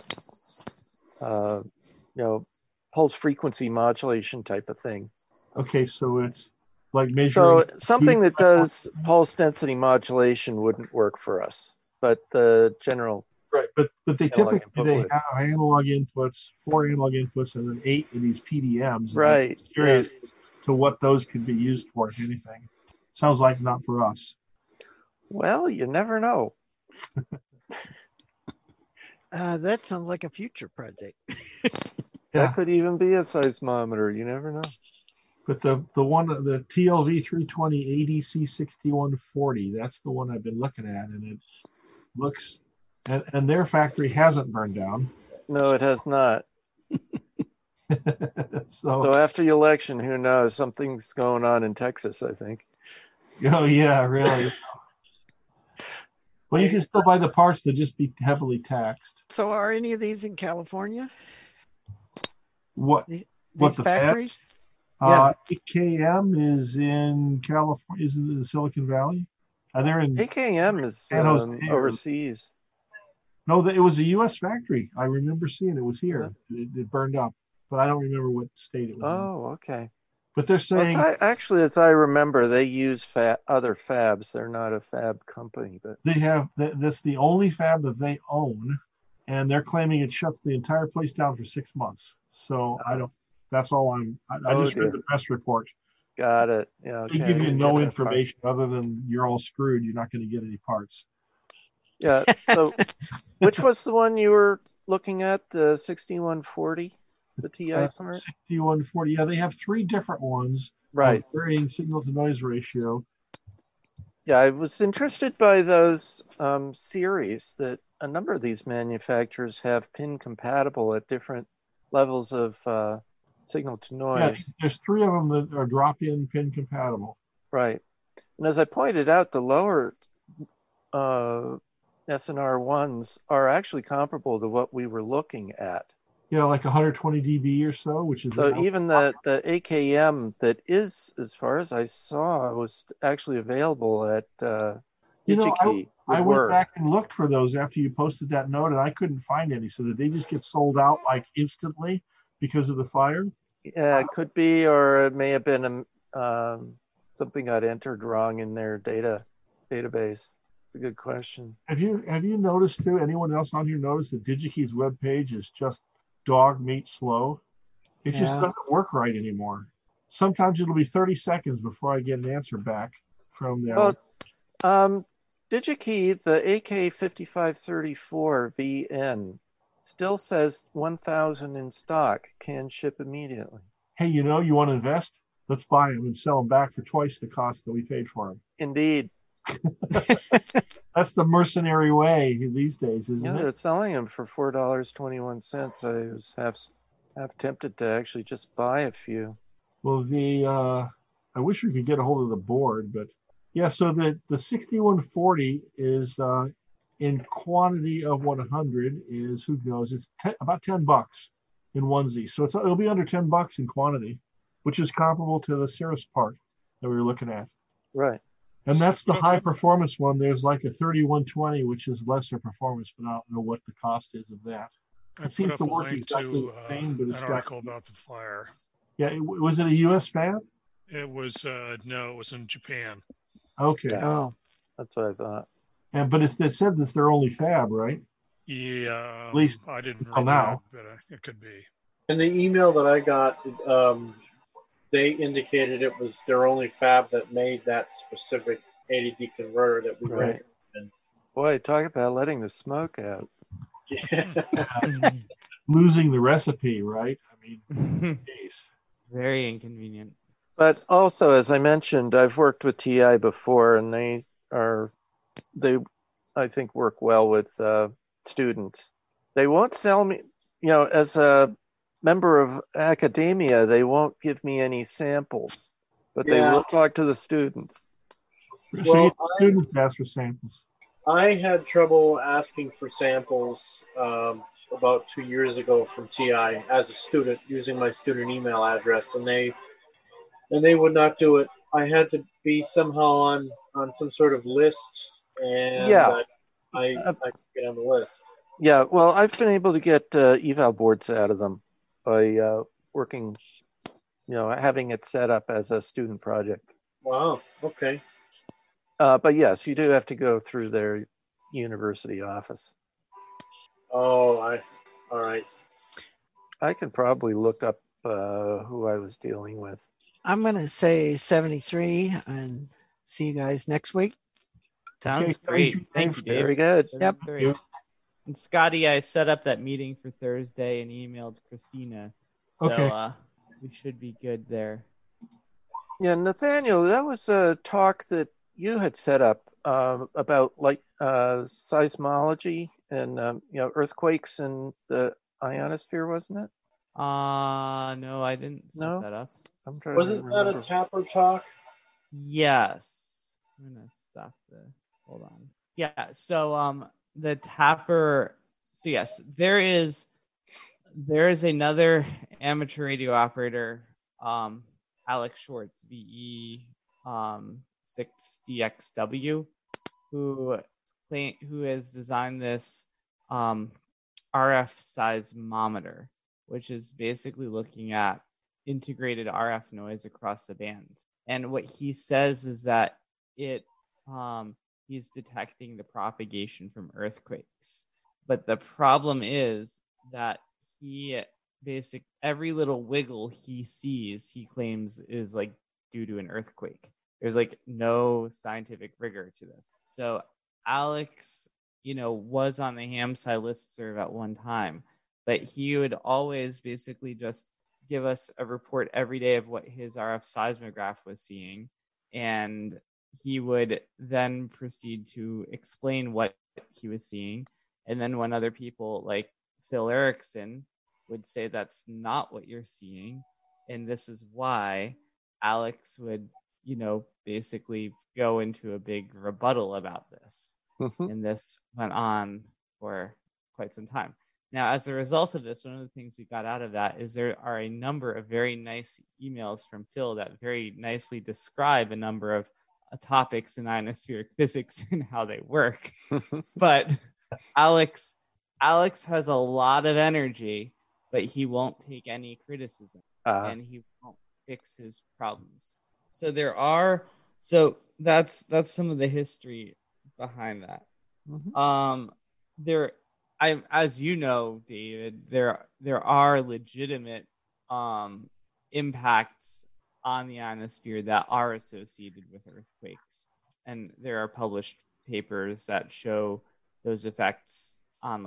pulse frequency modulation type of thing. Okay, so it's like measuring. So something that does pulse density modulation wouldn't work for us, but the general. Right, but they typically have analog inputs, 4 analog inputs, and then 8 of these PDMs. Right. I'm curious to what those could be used for, if anything. Sounds like not for us. Well, you never know. That sounds like a future project. That could even be a seismometer. You never know. But the TLV 320 ADC 6140, that's the one I've been looking at, and it looks, and their factory hasn't burned down. No, it has not. So after the election, who knows? Something's going on in Texas, I think. Oh yeah, really. Well, you can still buy the parts to just be heavily taxed. So are any of these in California? What? These the factories? AKM is in California. Is in the Silicon Valley? They're in AKM is overseas. No, it was a U.S. factory. I remember seeing it was here. It burned up, but I don't remember what state it was in. Oh, okay. But they're saying actually, as I remember, they use other fabs. They're not a fab company, but they have. That's the only fab that they own, and they're claiming it shuts the entire place down for 6 months. So I don't. That's all I just read the press report. Got it. Yeah. Okay. They give you no information other than you're all screwed. You're not going to get any parts. Yeah. So, which was the one you were looking at? The 6140, the TI part. 6140. Yeah, they have 3 different ones. Right. Varying signal to noise ratio. Yeah, I was interested by those series that a number of these manufacturers have pin compatible at different levels of signal to Yeah, noise. there's 3 of them that are drop-in pin compatible. Right. And as I pointed out, the lower SNR ones are actually comparable to what we were looking at. Yeah, like 120 dB or so, which is So even the AKM that is, as far as I saw, was actually available at DigiKey. I went back and looked for those after you posted that note, and I couldn't find any. So did they just get sold out like instantly because of the fire? Yeah, it could be, or it may have been something got entered wrong in their database. It's a good question. Have you noticed too? Anyone else on here noticed that DigiKey's webpage is just dog meat slow? It just doesn't work right anymore. Sometimes it'll be 30 seconds before I get an answer back from them. Well, DigiKey, the AK5534VN, still says 1,000 in stock, can ship immediately. Hey, you want to invest? Let's buy them and sell them back for twice the cost that we paid for them. Indeed. That's the mercenary way these days, isn't it? They're selling them for $4.21. I was half tempted to actually just buy a few. Well, I wish we could get a hold of the board, but yeah. So the 6140 is in quantity of 100 is, who knows? It's about $10 in onesie. So it'll be under $10 in quantity, which is comparable to the Cirrus part that we were looking at. Right. And that's the high performance one. There's like a 3120, which is lesser performance, but I don't know what the cost is of that. I It seems put to up a work link exactly to the same, but it's an got, article about the fire. yeah. Was it a U.S. fab? It was no, it was in Japan. Okay. Oh, that's what I thought. And but it said that's their only fab, right? Yeah, At least I didn't until read now. that, but it could be. In the email that I got, they indicated it was their only fab that made that specific ADD converter that we Right. ran. Boy, talk about letting the smoke out. Losing the recipe, right? I mean, geez. Very inconvenient. But also, as I mentioned, I've worked with TI before, and they I think work well with students. They won't sell me, as a member of academia, they won't give me any samples, but they will talk to the students. So students ask for samples. I had trouble asking for samples about 2 years ago from TI as a student using my student email address, and they would not do it. I had to be somehow on some sort of list, and I could get on the list. Yeah, well, I've been able to get eval boards out of them by working, having it set up as a student project. Wow. Okay. But yes, you do have to go through their university office. Oh, all right. I can probably look up who I was dealing with. I'm going to say 73 and see you guys next week. Sounds great. Thank you, Dave. Very good. Yep. And Scotty, I set up that meeting for Thursday and emailed Christina. So we should be good there. Yeah, Nathaniel, that was a talk that you had set up about seismology and earthquakes in the ionosphere, wasn't it? No, I didn't set that up. I'm trying Wasn't that a Tapper talk? Yes. I'm gonna stop hold on. Yeah, so the Tapper, so yes, there is another amateur radio operator, Alex Schwartz, VE 6DXW, who has designed this RF seismometer, which is basically looking at integrated RF noise across the bands. And what he says is that he's detecting the propagation from earthquakes. But the problem is that every little wiggle he sees, he claims is like due to an earthquake. There's like no scientific rigor to this. So Alex, was on the HamSci listserv at one time, but he would always basically just give us a report every day of what his RF seismograph was seeing. And he would then proceed to explain what he was seeing. And then when other people like Phil Erickson would say that's not what you're seeing, and this is why, Alex would, basically go into a big rebuttal about this. And this went on for quite some time. Now, as a result of this, one of the things we got out of that is there are a number of very nice emails from Phil that very nicely describe a number of topics in ionospheric physics and how they work. But Alex has a lot of energy, but he won't take any criticism, and he won't fix his problems. So that's some of the history behind that. As you know, David, there are legitimate impacts on the ionosphere that are associated with earthquakes, and there are published papers that show those effects on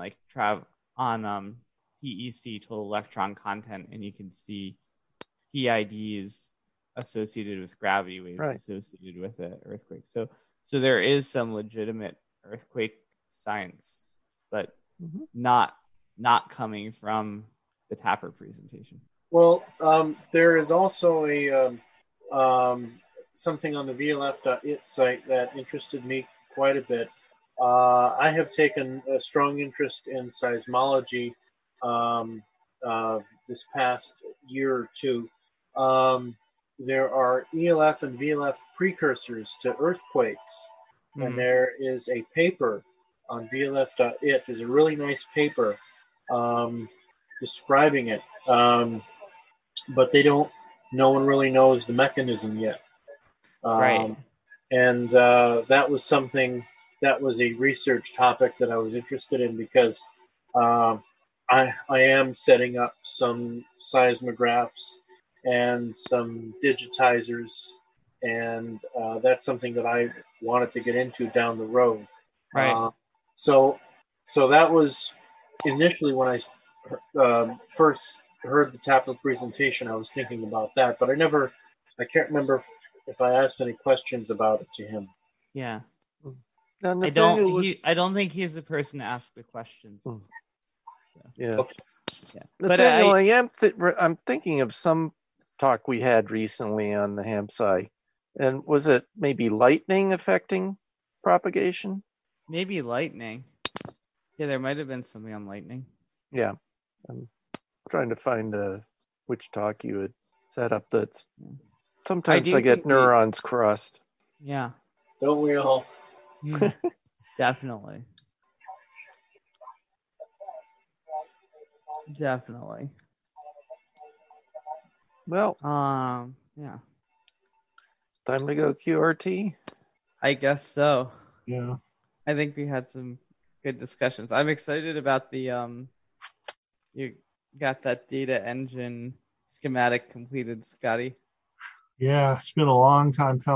TEC, total electron content, and you can see PIDs associated with gravity waves associated with the earthquake. So there is some legitimate earthquake science, but not coming from the Tapper presentation. Well, there is also a something on the VLF.it site that interested me quite a bit. I have taken a strong interest in seismology this past year or two. There are ELF and VLF precursors to earthquakes, and there is a paper on VLF.it. There's a really nice paper describing it, but no one really knows the mechanism yet. And that was something that was a research topic that I was interested in because I am setting up some seismographs and some digitizers, and that's something that I wanted to get into down the road. So that was initially when I first heard the Tapper presentation, I was thinking about that, but I can't remember if I asked any questions about it to him. Yeah. I don't think he's the person to ask the questions. Yeah. Okay. Yeah. But I'm thinking of some talk we had recently on the HAMSci, and was it maybe lightning affecting propagation? Maybe lightning. Yeah, there might have been something on lightning. Yeah, I'm trying to find which talk you had set up. That's sometimes I get neurons crossed. Yeah. Don't we all? Definitely. Well, yeah. Time to go QRT? I guess so. Yeah. I think we had some good discussions. I'm excited about the you got that data engine schematic completed, Scotty. Yeah, it's been a long time coming.